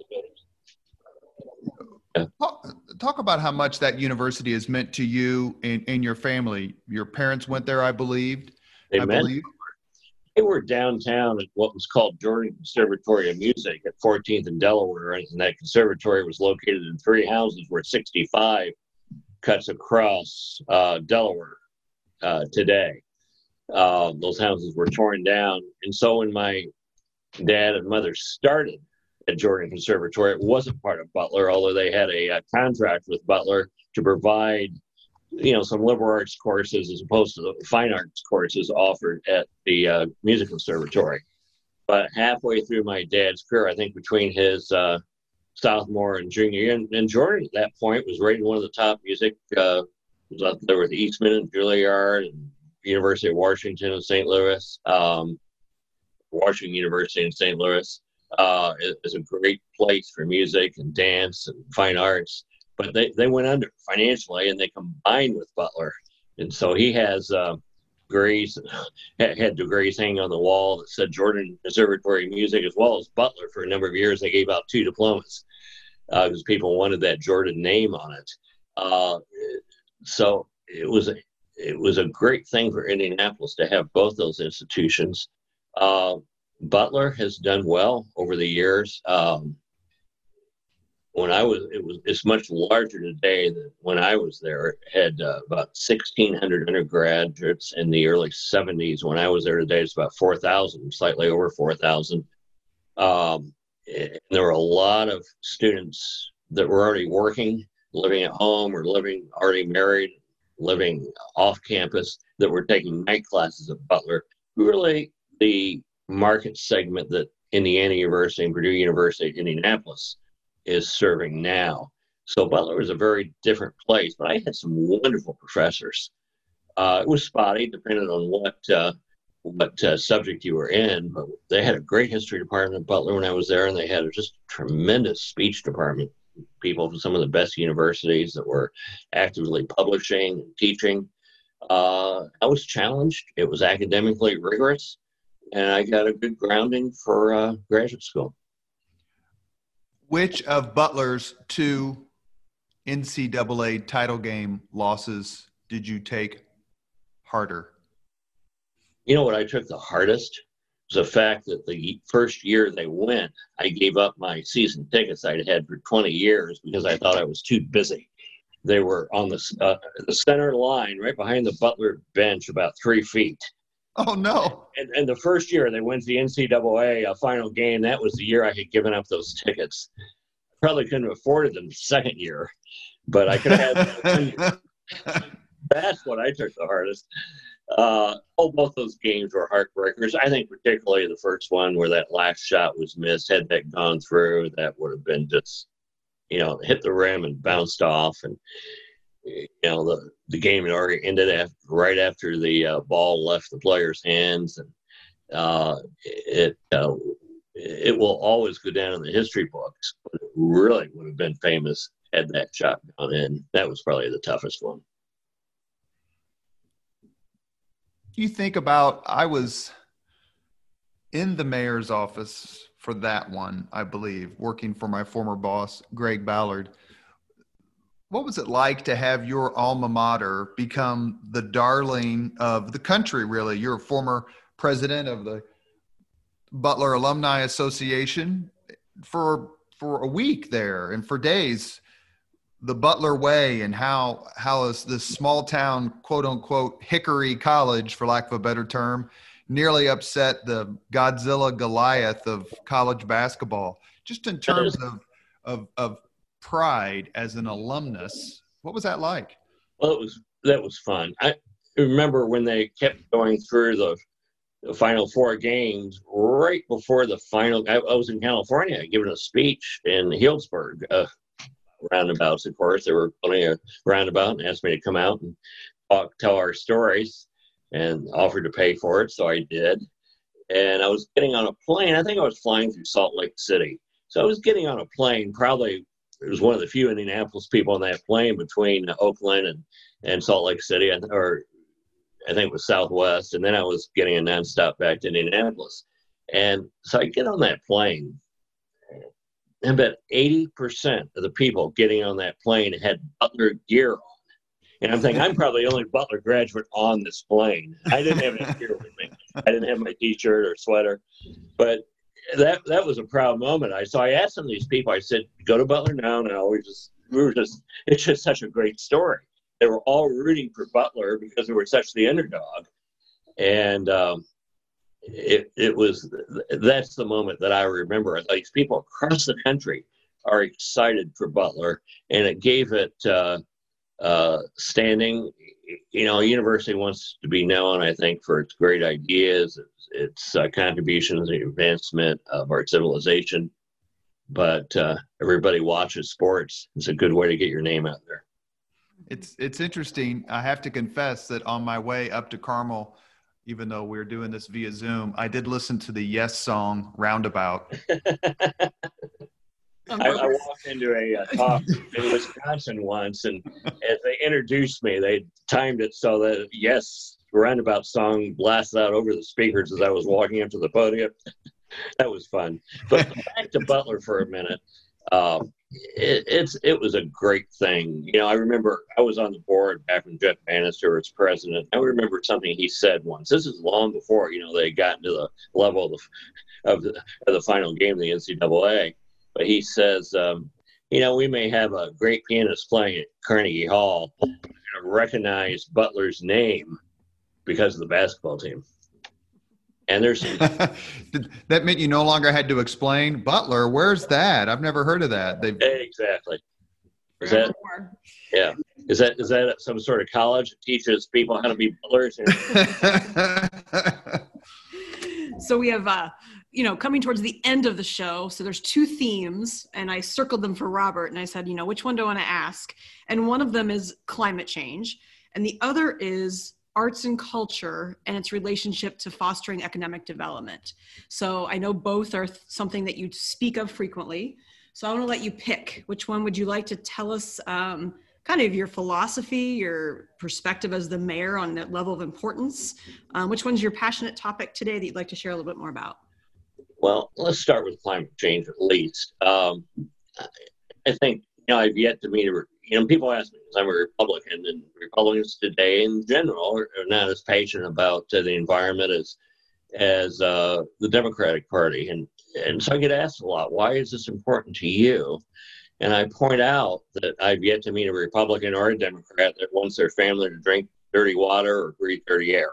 buildings. Talk, talk about how much that university has meant to you and, and your family. Your parents went there, I believed. They I met. believe. They were downtown at what was called Jordan Conservatory of Music at fourteenth and Delaware, and that conservatory was located in three houses where sixty-five cuts across uh, Delaware uh, today. Uh, those houses were torn down, and so when my dad and mother started at Jordan Conservatory, it wasn't part of Butler, although they had a, a contract with Butler to provide, you know, some liberal arts courses as opposed to the fine arts courses offered at the uh, music conservatory. But halfway through my dad's career, I think between his uh, sophomore and junior year, and, and Jordan at that point was rated one of the top music, uh, was up there with Eastman and Juilliard and University of Washington in Saint Louis, um, Washington University in Saint Louis. Uh, it, it's a great place for music and dance and fine arts. But they, they went under financially, and they combined with Butler. And so he has uh, degrees, had degrees hanging on the wall that said Jordan Conservatory of Music, as well as Butler. For a number of years, they gave out two diplomas because uh, people wanted that Jordan name on it. Uh, so it was, a, it was a great thing for Indianapolis to have both those institutions. Uh, Butler has done well over the years. Um, when I was, it was, it's much larger today than when I was there. It had uh, about sixteen hundred undergraduates in the early seventies. When I was there today, it's about four thousand, slightly over four thousand. Um, there were a lot of students that were already working, living at home, or living already married, living off campus, that were taking night classes at Butler. Really, the market segment that Indiana University and Purdue University at Indianapolis is serving now. So Butler was a very different place, but I had some wonderful professors. Uh, it was spotty, depending on what uh, what uh, subject you were in, but they had a great history department at Butler when I was there, and they had a just tremendous speech department, people from some of the best universities that were actively publishing and teaching. Uh, I was challenged. It was academically rigorous, and I got a good grounding for uh, graduate school. Which of Butler's two N C double A title game losses did you take harder? You know what I took the hardest was the fact that the first year they went, I gave up my season tickets I'd had for twenty years because I thought I was too busy. They were on the, uh, the center line right behind the Butler bench, about three feet. Oh, no. And, and the first year they went to the N C double A a final game, that was the year I had given up those tickets. Probably couldn't have afforded them the second year, but I could have had That's what I took the hardest. Uh, oh, both those games were heartbreakers. I think particularly the first one where that last shot was missed. Had that gone through, that would have been just, you know, hit the rim and bounced off. And, you know, the, the game had already ended after, right after the uh, ball left the player's hands. And uh, it uh, it will always go down in the history books, but it really would have been famous had that shot gone in. That was probably the toughest one. You think about, I was in the mayor's office for that one, I believe, working for my former boss, Greg Ballard. What was it like to have your alma mater become the darling of the country, really? You're a former president of the Butler Alumni Association for for a week there, and for days, the Butler way, and how how is this small town, quote unquote, Hickory College, for lack of a better term, nearly upset the Godzilla Goliath of college basketball. Just in terms of of of pride as an alumnus, what was that like? Well, it was that was fun. I remember when they kept going through the, the final four games right before the final. I, I was in California giving a speech in Healdsburg. Uh, roundabouts, of course. They were putting a roundabout and asked me to come out and talk, tell our stories, and offered to pay for it, so I did. And I was getting on a plane. I think I was flying through Salt Lake City. So I was getting on a plane. Probably it was one of the few Indianapolis people on that plane between Oakland and, and Salt Lake City, or I think it was Southwest. And then I was getting a nonstop back to Indianapolis. And so I get on that plane, and about eighty percent of the people getting on that plane had Butler gear on. And I'm thinking, I'm probably the only Butler graduate on this plane. I didn't have any gear with me. I didn't have my T-shirt or sweater. But that that was a proud moment. I So I asked some of these people, I said, go to Butler? No, no. We just, we were just, it's just such a great story. They were all rooting for Butler because we were such the underdog. And um, it it was, that's the moment that I remember. Like, people across the country are excited for Butler, and it gave it uh, uh, standing. You know, a university wants to be known, I think, for its great ideas, its, its uh, contributions and advancement of our civilization. But uh, everybody watches sports. It's a good way to get your name out there. It's it's interesting. I have to confess that on my way up to Carmel, even though we're doing this via Zoom, I did listen to the Yes song Roundabout. I, I walked into a uh, talk in Wisconsin once, and as they introduced me, they timed it so that Yes Roundabout song blasted out over the speakers as I was walking up to the podium. That was fun. But back to Butler for a minute. Um, it, it's it was a great thing. You know, I remember I was on the board back when Jeff Bannister was president. I remember something he said once. This is long before, you know, they got into the level of the, of the, of the final game of the N C double A. But he says, um, you know, we may have a great pianist playing at Carnegie Hall, we're going to recognize Butler's name because of the basketball team. And there's that meant you no longer had to explain Butler. Where's that? I've never heard of that. They've... Exactly. Is that, yeah. Is that is that some sort of college that teaches people how to be butlers? So we have, uh, you know, coming towards the end of the show. So there's two themes, and I circled them for Robert, and I said, you know, which one do I want to ask? And one of them is climate change, and the other is arts and culture and its relationship to fostering economic development. So I know both are th- something that you speak of frequently. So I want to let you pick. Which one would you like to tell us, um, kind of your philosophy, your perspective as the mayor on that level of importance? Um, which one's your passionate topic today that you'd like to share a little bit more about? Well, let's start with climate change at least. Um, I think, you know, I've yet to meet a, you know, people ask me, because I'm a Republican, and Republicans today in general are, are not as passionate about uh, the environment as as uh, the Democratic Party. And, and so I get asked a lot, why is this important to you? And I point out that I've yet to meet a Republican or a Democrat that wants their family to drink dirty water or breathe dirty air,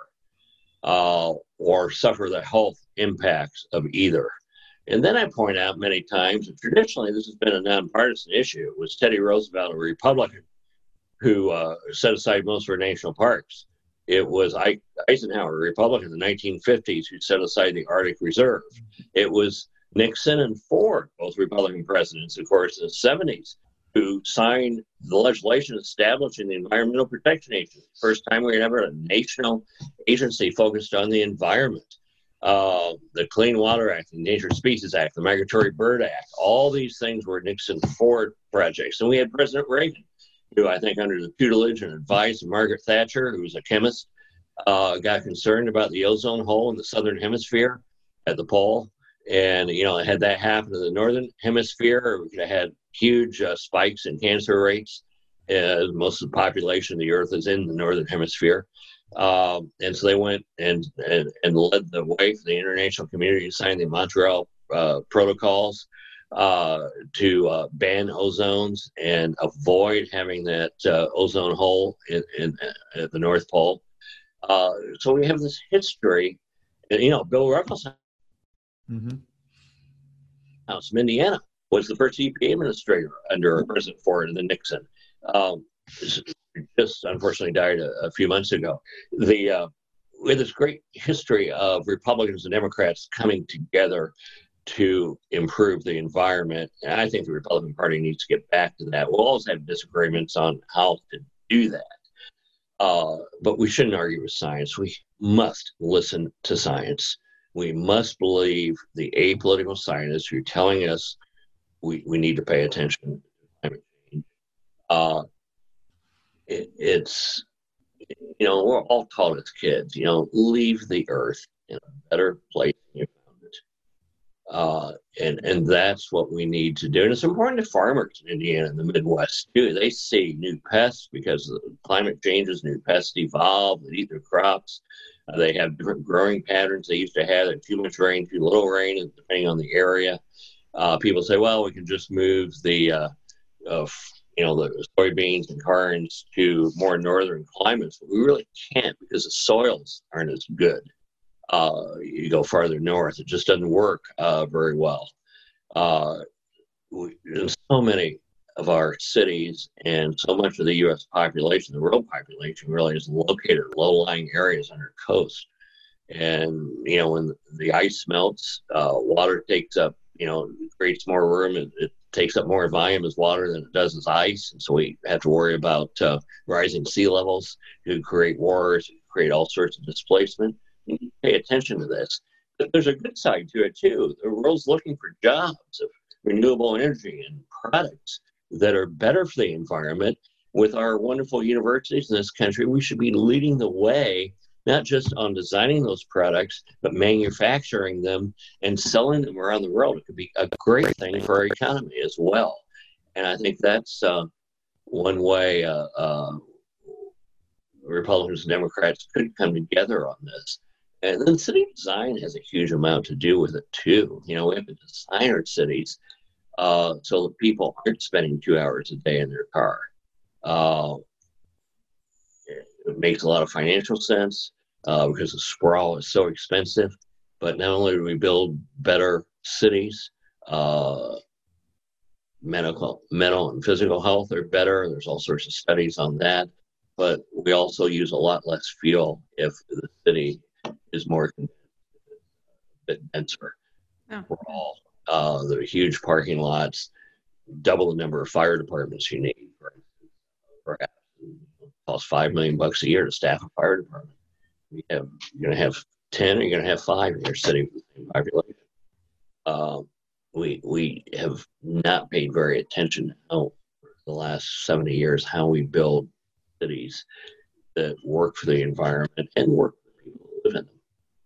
uh, or suffer the health impacts of either. And then I point out many times that traditionally this has been a nonpartisan issue. It was Teddy Roosevelt, a Republican, who uh, set aside most of our national parks. It was Ike Eisenhower, a Republican in the nineteen fifties, who set aside the Arctic Reserve. It was Nixon and Ford, both Republican presidents, of course, in the seventies, who signed the legislation establishing the Environmental Protection Agency. First time we had ever had a national agency focused on the environment. Uh, the Clean Water Act, the Endangered Species Act, the Migratory Bird Act, all these things were Nixon-Ford projects. And we had President Reagan, who I think under the tutelage and advice of Margaret Thatcher, who was a chemist, uh, got concerned about the ozone hole in the southern hemisphere at the pole. And, you know, had that happened in the northern hemisphere, we could have had huge uh, spikes in cancer rates. Uh, most of the population of the earth is in the northern hemisphere. Um, and so they went and, and, and led the way for the international community to sign the Montreal uh, protocols uh, to uh, ban ozones and avoid having that uh, ozone hole in, in, at the North Pole. Uh, so we have this history. And, you know, Bill Ruckelshaus mm-hmm. House of Indiana was the first E P A administrator under President Ford and then Nixon. Um, just unfortunately died a, a few months ago. The uh, we had this great history of Republicans and Democrats coming together to improve the environment. And I think the Republican Party needs to get back to that. We'll always have disagreements on how to do that. Uh, but we shouldn't argue with science. We must listen to science. We must believe the apolitical scientists who are telling us we, we need to pay attention to climate change. Uh, it, it's, you know, we're all taught as kids, you know, leave the earth in a better place than you found it. Uh, and, and that's what we need to do. And it's important to farmers in Indiana and the Midwest, too. They see new pests because of the climate changes, new pests evolve, they eat their crops. Uh, they have different growing patterns they used to have. They too much rain, too little rain, depending on the area. Uh, people say, well, we can just move the, uh, uh, you know, the soybeans and corns to more northern climates. But we really can't because the soils aren't as good. Uh, you go farther north, it just doesn't work uh, very well. Uh, we, there's so many of our cities and so much of the U S population, the world population, really is located in low-lying areas on our coast. And, you know, when the ice melts, uh, water takes up, you know, creates more room. It, it takes up more volume as water than it does as ice. And so we have to worry about uh, rising sea levels to create wars, create all sorts of displacement. You need to pay attention to this. But there's a good side to it, too. The world's looking for jobs of renewable energy and products that are better for the environment. With our wonderful universities in this country, we should be leading the way, not just on designing those products, but manufacturing them and selling them around the world. It could be a great thing for our economy as well. And I think that's uh, one way uh, uh, Republicans and Democrats could come together on this. And then city design has a huge amount to do with it, too. You know, we have to design our cities uh, so that people aren't spending two hours a day in their car. Uh, it makes a lot of financial sense uh, because the sprawl is so expensive. But not only do we build better cities, uh, medical, mental and physical health are better. There's all sorts of studies on that. But we also use a lot less fuel if the city is more denser. Oh. For all uh, the huge parking lots, double the number of fire departments you need. For, perhaps it costs five million bucks a year to staff a fire department. We have you're going to have ten, or you're going to have five in your city with the same population. Uh, we we have not paid very attention to how, for the last seventy years, how we build cities that work for the environment and work for the people who live in them.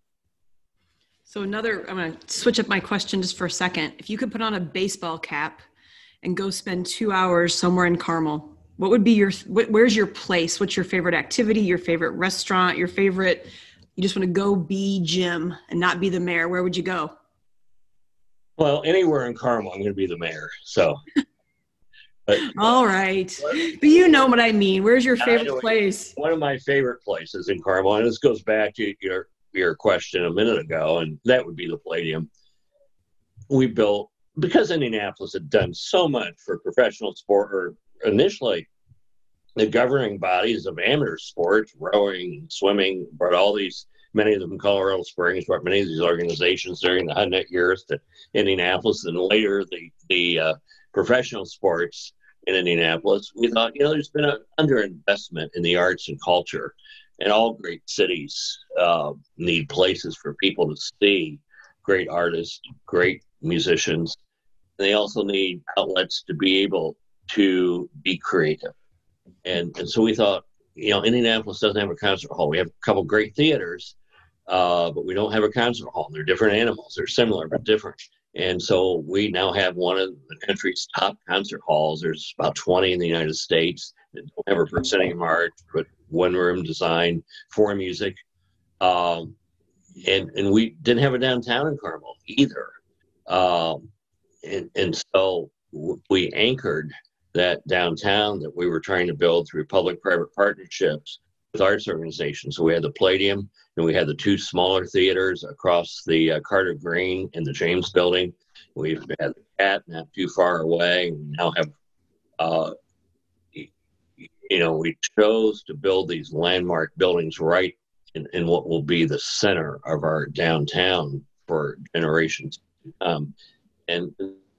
So another, I'm going to switch up my question just for a second. If you could put on a baseball cap and go spend two hours somewhere in Carmel, what would be your, wh- where's your place? What's your favorite activity, your favorite restaurant, your favorite, you just want to go be Jim and not be the mayor? Where would you go? Well, anywhere in Carmel, I'm going to be the mayor. So. But, all right. But you know what I mean. Where's your favorite place? One of my favorite places in Carmel, and this goes back to your your question a minute ago, and that would be the Palladium. We built, because Indianapolis had done so much for professional sport, or initially the governing bodies of amateur sports, rowing, swimming, brought all these, many of them from Colorado Springs, brought many of these organizations during the Hudnet years to Indianapolis, and later the, the uh, professional sports in Indianapolis. We thought, you know, there's been an underinvestment in the arts and culture. And all great cities uh, need places for people to see great artists, great musicians. And they also need outlets to be able to be creative. And, and so we thought, you know, Indianapolis doesn't have a concert hall. We have a couple great theaters, uh, but we don't have a concert hall. They're different animals. They're similar, but different. And so we now have one of the country's top concert halls. There's about twenty in the United States. They don't have a proscenium arch, but one room design for music. Um, and, and we didn't have a downtown in Carmel either. Um, and, and so w- we anchored that downtown that we were trying to build through public-private partnerships with arts organizations. So we had the Palladium, and we had the two smaller theaters across the uh, Carter Green and the James Building. We've had the Cat not too far away. We now have, uh, you know, we chose to build these landmark buildings right in, in what will be the center of our downtown for generations to come. And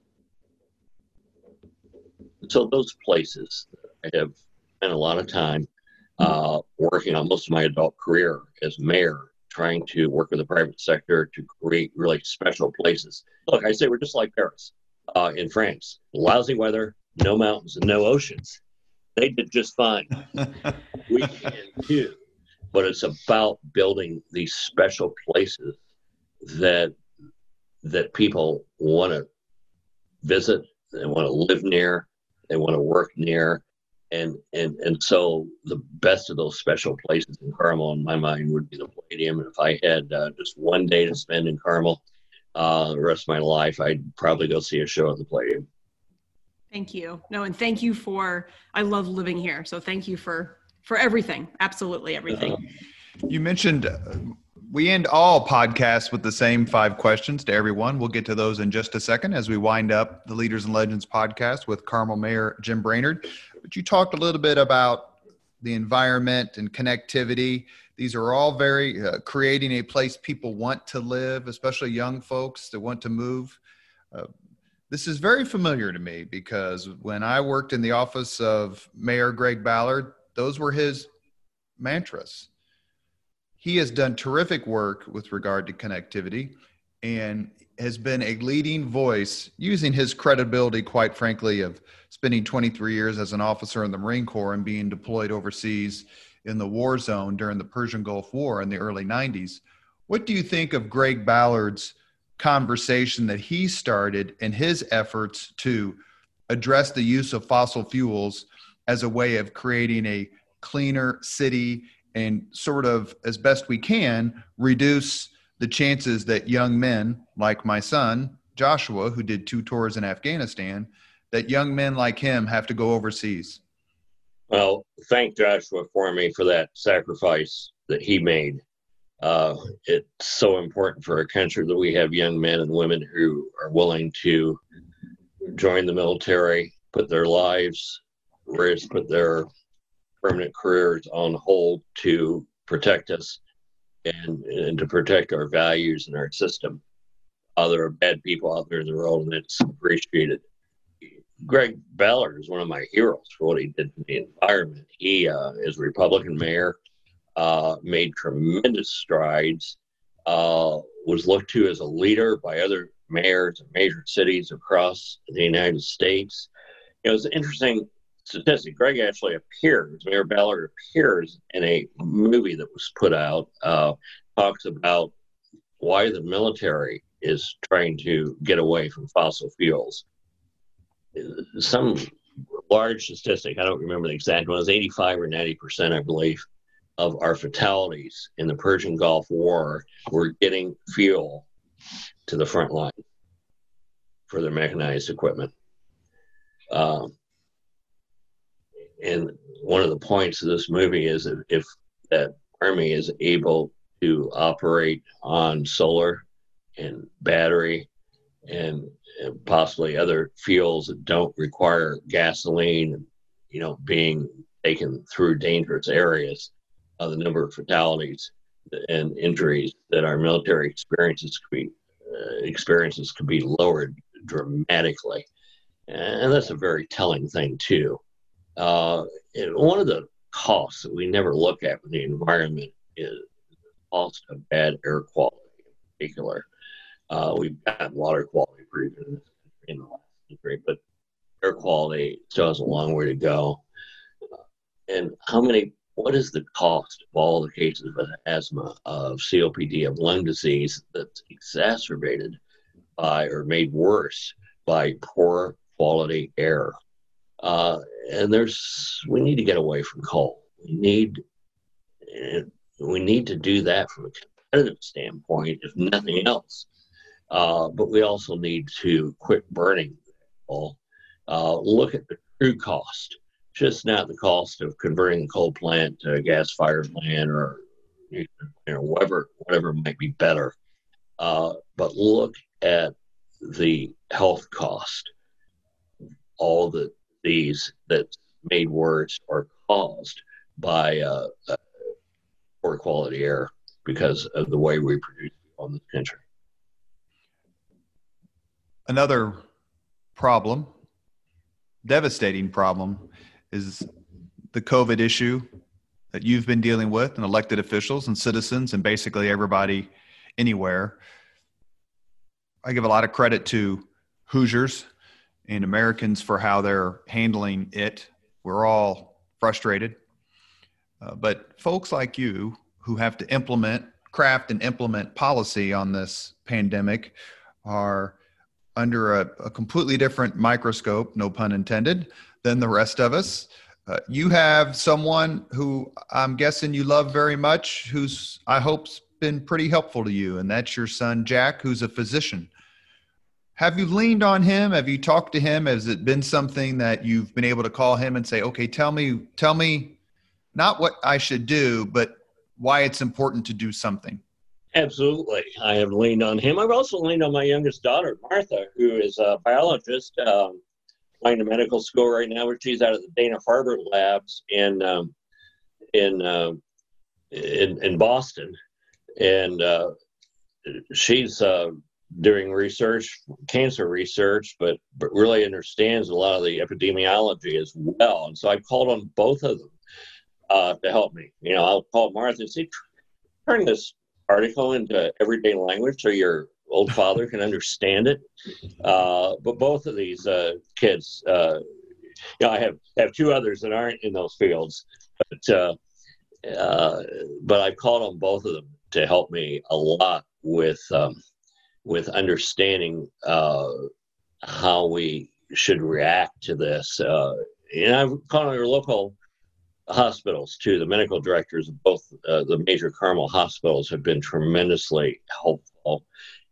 so those places, I have spent a lot of time uh, working on most of my adult career as mayor, trying to work with the private sector to create really special places. Look, I say we're just like Paris uh, in France. Lousy weather, no mountains, and no oceans. They did just fine. We can too. But it's about building these special places that that people want to visit, they want to live near, they want to work near. And, and and so the best of those special places in Carmel, in my mind, would be the Palladium. And if I had uh, just one day to spend in Carmel, uh, the rest of my life, I'd probably go see a show at the Palladium. Thank you. No, and thank you for, I love living here. So thank you for, for everything. Absolutely everything. Uh, you mentioned uh, we end all podcasts with the same five questions to everyone. We'll get to those in just a second as we wind up the Leaders and Legends podcast with Carmel Mayor Jim Brainerd. But you talked a little bit about the environment and connectivity. These are all very uh, creating a place people want to live, especially young folks that want to move. Uh, This is very familiar to me because when I worked in the office of Mayor Greg Ballard, those were his mantras. He has done terrific work with regard to connectivity and has been a leading voice using his credibility, quite frankly, of spending twenty-three years as an officer in the Marine Corps and being deployed overseas in the war zone during the Persian Gulf War in the early nineties. What do you think of Greg Ballard's conversation that he started in his efforts to address the use of fossil fuels as a way of creating a cleaner city and sort of, as best we can, reduce the chances that young men like my son Joshua, who did two tours in Afghanistan, that young men like him have to go overseas? Well, thank Joshua for me for that sacrifice that he made. Uh, it's so important for our country that we have young men and women who are willing to join the military, put their lives, risk, put their permanent careers on hold to protect us and, and to protect our values and our system. Uh, there are bad people out there in the world, and it's appreciated. Greg Ballard is one of my heroes for what he did for the environment. He, uh, as a Republican mayor, uh, made tremendous strides, uh, was looked to as a leader by other mayors of major cities across the United States. It was an interesting statistic. Greg actually appears, Mayor Ballard appears in a movie that was put out, uh, talks about why the military is trying to get away from fossil fuels. Some large statistic, I don't remember the exact one, it was eighty-five or ninety percent, I believe, of our fatalities in the Persian Gulf War were getting fuel to the front line for their mechanized equipment. Um, and one of the points of this movie is that if that Army is able to operate on solar and battery and, and possibly other fuels that don't require gasoline, you know, being taken through dangerous areas, uh, the number of fatalities and injuries that our military experiences could be, uh, experiences could be lowered dramatically. And that's a very telling thing, too. Uh, and one of the costs that we never look at with the environment is the cost of bad air quality in particular. Uh, we've got water quality pretty good in the last century, but air quality still has a long way to go. Uh, and how many, what is the cost of all the cases of asthma, of C O P D, of lung disease that's exacerbated by or made worse by poor quality air? Uh, and there's, we need to get away from coal. We need, we need to do that from a competitive standpoint, if nothing else. Uh, but we also need to quit burning coal. Uh, look at the true cost, just not the cost of converting a coal plant to a gas-fired plant or you know whatever whatever might be better. Uh, but look at the health cost, all the these that's made worse or caused by uh, uh, poor quality air because of the way we produce on this country. Another problem, devastating problem, is the COVID issue that you've been dealing with, and elected officials and citizens and basically everybody anywhere. I give a lot of credit to Hoosiers and Americans for how they're handling it. We're all frustrated. Uh, but folks like you who have to implement, craft and implement policy on this pandemic are under a, a completely different microscope, no pun intended, than the rest of us. Uh, you have someone who I'm guessing you love very much, who's, I hope's been pretty helpful to you, and that's your son, Jack, who's a physician. Have you leaned on him? Have you talked to him? Has it been something that you've been able to call him and say, okay, tell me, tell me not what I should do, but why it's important to do something? Absolutely. I have leaned on him. I've also leaned on my youngest daughter, Martha, who is a biologist, um, applying to medical school right now, where she's out of the Dana-Farber labs in um, in, uh, in in Boston, and uh, she's uh, doing research, cancer research, but but really understands a lot of the epidemiology as well. And so I called on both of them uh, to help me. You know, I'll call Martha and say, turn this article into everyday language so your old father can understand it. Uh, but both of these uh, kids, uh, you know, I have, have two others that aren't in those fields, but uh, uh, but I've called on both of them to help me a lot with um, with understanding uh, how we should react to this. Uh, and I've called on your local hospitals too. The medical directors of both uh, the major Carmel hospitals have been tremendously helpful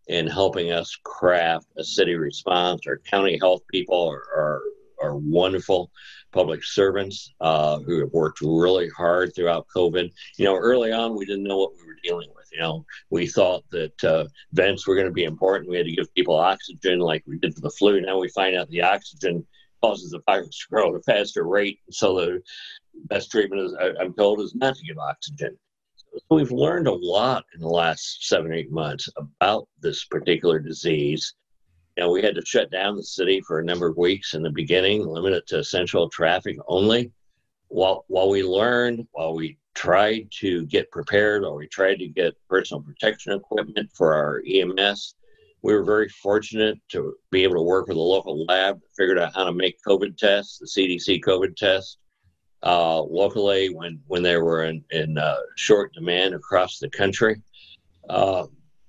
in helping us craft a city response. Our county health people are, are, are wonderful public servants uh, who have worked really hard throughout COVID. You know, early on, we didn't know what we were dealing with. You know, we thought that uh, vents were going to be important. We had to give people oxygen like we did for the flu. Now we find out the oxygen causes the virus to grow at a faster rate. So the best treatment, is, I'm told, is not to give oxygen. So we've learned a lot in the last seven, eight months about this particular disease. You know, we had to shut down the city for a number of weeks in the beginning, limit it to essential traffic only. While while we learned, while we tried to get prepared, or we tried to get personal protection equipment for our E M S, we were very fortunate to be able to work with a local lab, figured out how to make COVID tests, the C D C COVID test, uh, locally when, when they were in, in uh, short demand across the country. Uh,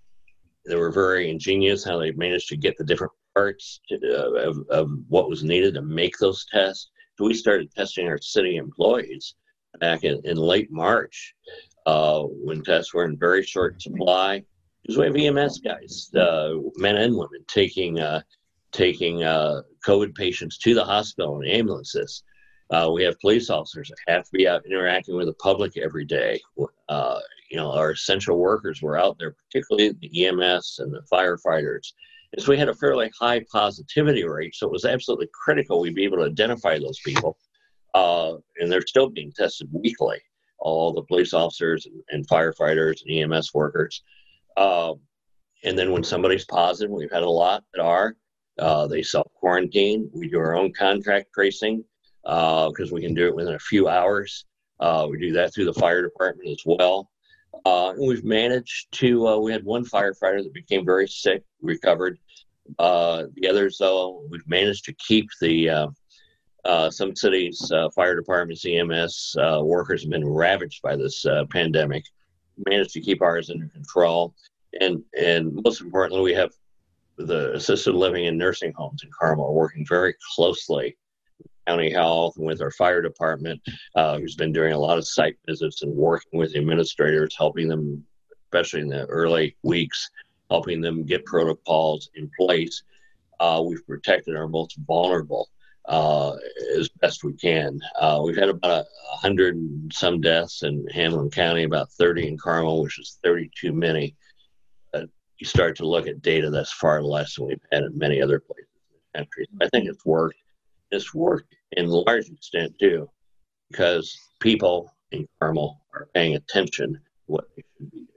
They were very ingenious how they managed to get the different parts to, uh, of, of what was needed to make those tests. So we started testing our city employees back in, in late March uh, when tests were in very short supply. Because we have E M S guys, uh, men and women, taking uh, taking uh, COVID patients to the hospital in ambulances. Uh, we have police officers that have to be out interacting with the public every day. Uh, you know, our essential workers were out there, particularly the E M S and the firefighters. And so we had a fairly high positivity rate. So it was absolutely critical we be able to identify those people. Uh, and they're still being tested weekly, all the police officers and, and firefighters and E M S workers. Uh, and then when somebody's positive, we've had a lot that are, uh, they self-quarantine. We do our own contact tracing because uh, we can do it within a few hours. Uh, we do that through the fire department as well. Uh, and we've managed to, uh, we had one firefighter that became very sick, recovered. Uh, the others, though, we've managed to keep the, uh, uh, some cities, uh, fire departments, E M S uh, workers have been ravaged by this uh, pandemic. We managed to keep ours under control. And, and most importantly, we have the assisted living and nursing homes in Carmel working very closely county health and with our fire department, uh, who's been doing a lot of site visits and working with the administrators, helping them, especially in the early weeks, helping them get protocols in place. Uh, we've protected our most vulnerable uh, as best we can. Uh, we've had about a hundred and some deaths in Hamilton County, about thirty in Carmel, which is thirty too many. Uh, you start to look at data, that's far less than we've had in many other places in the country. I think it's worked. It's worked in large extent too, because people in Carmel are paying attention to what they should be doing.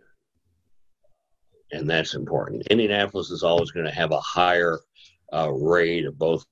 And that's important. Indianapolis is always going to have a higher uh, rate of both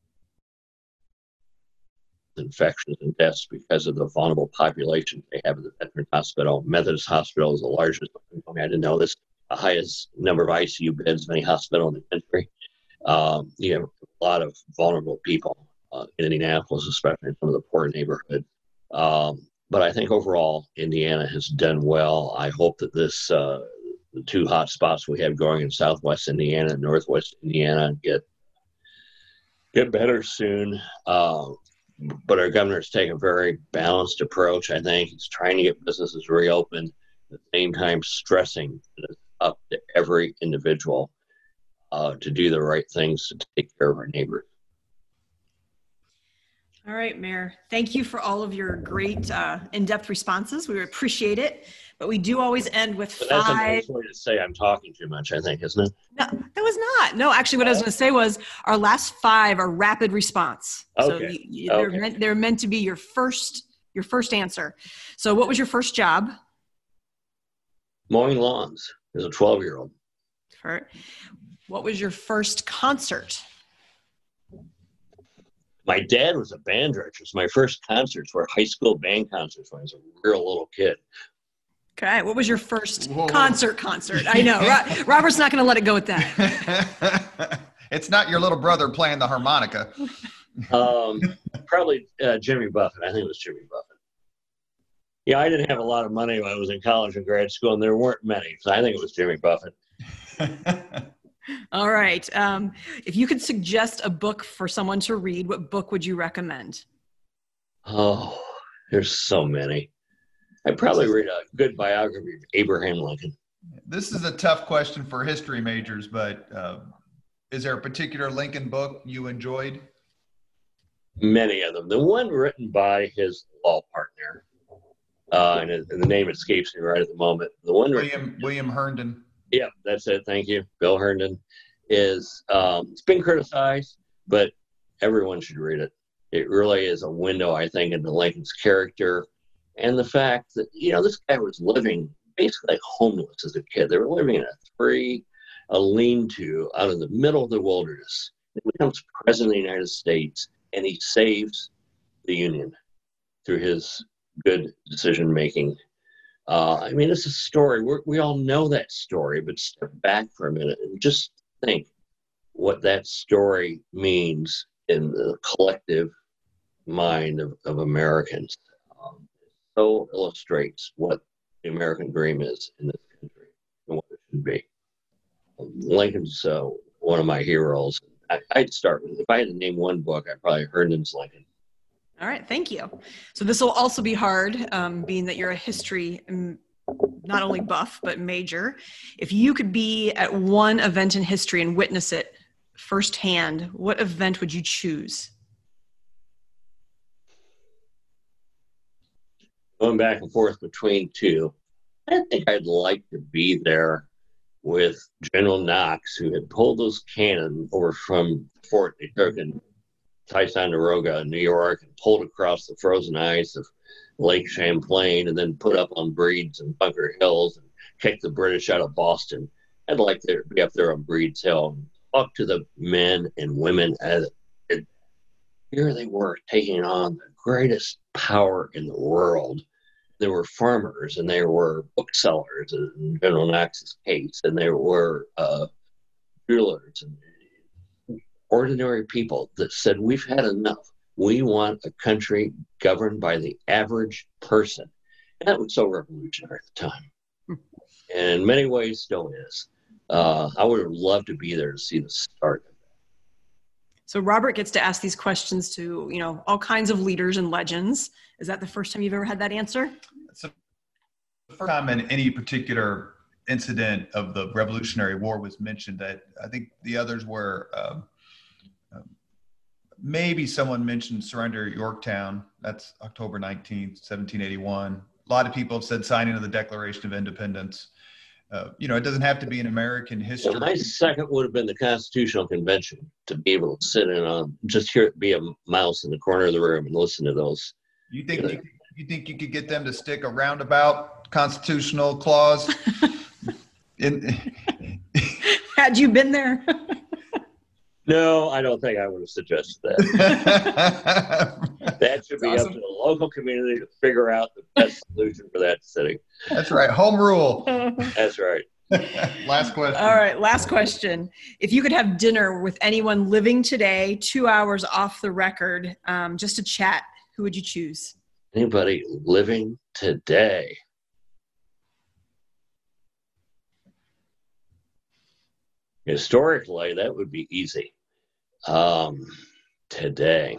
infections and deaths because of the vulnerable population they have at the Veterans Hospital. Methodist Hospital is the largest. I didn't know this. The highest number of I C U beds of any hospital in the country. Um, you have a lot of vulnerable people uh, in Indianapolis, especially in some of the poor neighborhoods. Um, but I think overall, Indiana has done well. I hope that this, uh, the two hot spots we have going in Southwest Indiana and Northwest Indiana get get better soon. Uh, but our governor's taking a very balanced approach. I think he's trying to get businesses reopened, at the same time stressing that it's up to every individual uh, to do the right things to take care of our neighbors. All right, Mayor. Thank you for all of your great uh, in-depth responses. We appreciate it. But we do always end with but five. That's a nice way to say I'm talking too much, I think, isn't it? No, that was not. No, actually, what I was going to say was our last five are rapid response. Okay. So you, you, they're, okay. meant, they're meant to be your first your first answer. So what was your first job? Mowing lawns as a twelve-year-old. What was your first concert? My dad was a band director. So my first concerts were high school band concerts when I was a real little kid. Okay. What was your first Whoa. concert concert? I know. Ro- Robert's not going to let it go with that. It's not your little brother playing the harmonica. Um, probably uh, Jimmy Buffett. I think it was Jimmy Buffett. Yeah, I didn't have a lot of money when I was in college and grad school, and there weren't many. So I think it was Jimmy Buffett. All right. Um, if you could suggest a book for someone to read, what book would you recommend? Oh, there's so many. I'd probably read a good biography of Abraham Lincoln. This is a tough question for history majors, but uh, is there a particular Lincoln book you enjoyed? Many of them. The one written by his law partner, uh, and, and the name escapes me right at the moment. The one William written, William Herndon. Yeah, that's it. Thank you, Bill Herndon. Is um, it's been criticized, but everyone should read it. It really is a window, I think, into Lincoln's character and the fact that, you know, this guy was living basically like homeless as a kid. They were living in a three, a lean-to out in the middle of the wilderness. He becomes president of the United States, and he saves the Union through his good decision-making. Uh, I mean, it's a story. We're, we all know that story, but step back for a minute and just think what that story means in the collective mind of, of Americans. Um, it so illustrates what the American dream is in this country and what it should be. Um, Lincoln's uh, one of my heroes. I, I'd start with, if I had to name one book, I'd probably Herndon's Lincoln. All right, thank you. So this will also be hard, um, being that you're a history, um, not only buff, but major. If you could be at one event in history and witness it firsthand, what event would you choose? Going back and forth between two, I think I'd like to be there with General Knox, who had pulled those cannon over from the fort they took in Ticonderoga, New York, and pulled across the frozen ice of Lake Champlain, and then put up on Breed's and Bunker Hills and kicked the British out of Boston. I'd like to be up there on Breed's Hill and talk to the men and women as it, here they were taking on the greatest power in the world. There were farmers, and there were booksellers in General Knox's case, and there were uh, jewelers and ordinary people that said, we've had enough. We want a country governed by the average person. And that was so revolutionary at the time. And in many ways still is. Uh, I would have loved to be there to see the start of that. So Robert gets to ask these questions to, you know, all kinds of leaders and legends. Is that the first time you've ever had that answer? It's the first time in any particular incident of the Revolutionary War was mentioned. That I think the others were, um, um, maybe someone mentioned surrender at Yorktown. That's October nineteenth, seventeen eighty-one. A lot of people have said signing of the Declaration of Independence. Uh, you know, it doesn't have to be in American history. Well, my second would have been the Constitutional Convention, to be able to sit in on, just hear it be a mouse in the corner of the room and listen to those. You think you, know, you, you think you could get them to stick a roundabout constitutional clause? in, Had you been there? No, I don't think I would have suggested that. That should be awesome. Up to the local community to figure out the best solution for that city. That's right. Home rule. That's right. Last question. All right. Last question. If you could have dinner with anyone living today, two hours off the record, um, just to chat, who would you choose? Anybody living today? Historically, that would be easy. Um, today.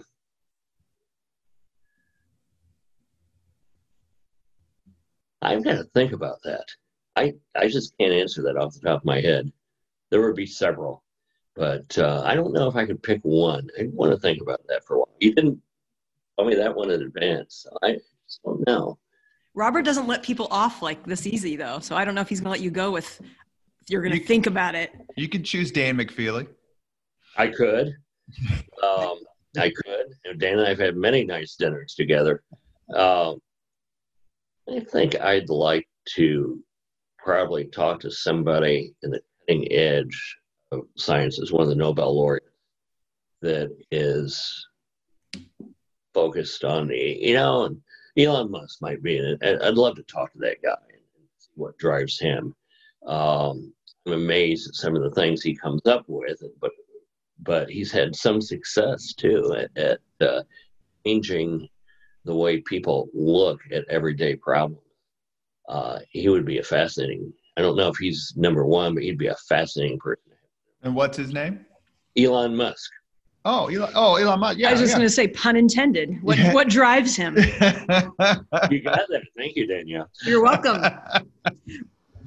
I've got to think about that. I, I just can't answer that off the top of my head. There would be several, but uh, I don't know if I could pick one. I want to think about that for a while. You didn't tell me that one in advance. So I just don't know. Robert doesn't let people off like this easy, though. So I don't know if he's going to let you go with, you're going to you, think about it. You could choose Dan McFeely. I could. Um, I could. And Dan and I have had many nice dinners together. Um, I think I'd like to probably talk to somebody in the cutting edge of science, as one of the Nobel laureates, that is focused on the, you know, and Elon Musk might be in it. I'd love to talk to that guy and see what drives him. Um, I'm amazed at some of the things he comes up with, but but he's had some success too at, at uh, changing the way people look at everyday problems. Uh, he would be a fascinating, I don't know if he's number one, but he'd be a fascinating person. And what's his name? Elon Musk. Oh, Elon, oh, Elon Musk. Yeah, I was just yeah. going to say, pun intended. What Yeah. what drives him? You got that. Thank you, Danielle. You're welcome.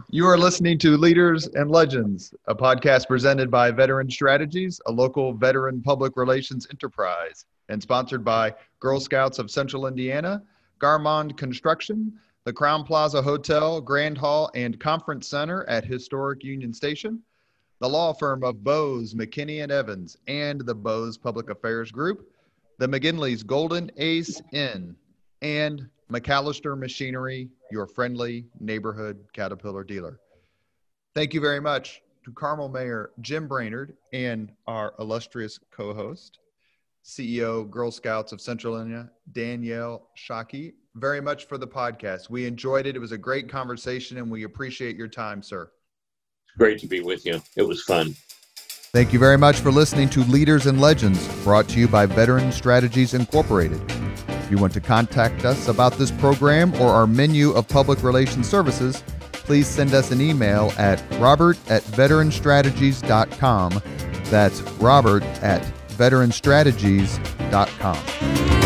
You are listening to Leaders and Legends, a podcast presented by Veteran Strategies, a local veteran public relations enterprise, and sponsored by Girl Scouts of Central Indiana, Garmond Construction, the Crown Plaza Hotel, Grand Hall, and Conference Center at Historic Union Station, the law firm of Bose, McKinney and Evans, and the Bose Public Affairs Group, the McGinley's Golden Ace Inn, and McAllister Machinery, your friendly neighborhood Caterpillar dealer. Thank you very much to Carmel Mayor Jim Brainerd and our illustrious co-host, C E O Girl Scouts of Central Indiana, Danielle Shockey, very much for the podcast. We enjoyed it. It was a great conversation, and we appreciate your time, sir. Great to be with you. It was fun. Thank you very much for listening to Leaders and Legends, brought to you by Veteran Strategies Incorporated. If you want to contact us about this program or our menu of public relations services, please send us an email at robert at veteran strategies dot com. That's robert at veteran strategies dot com.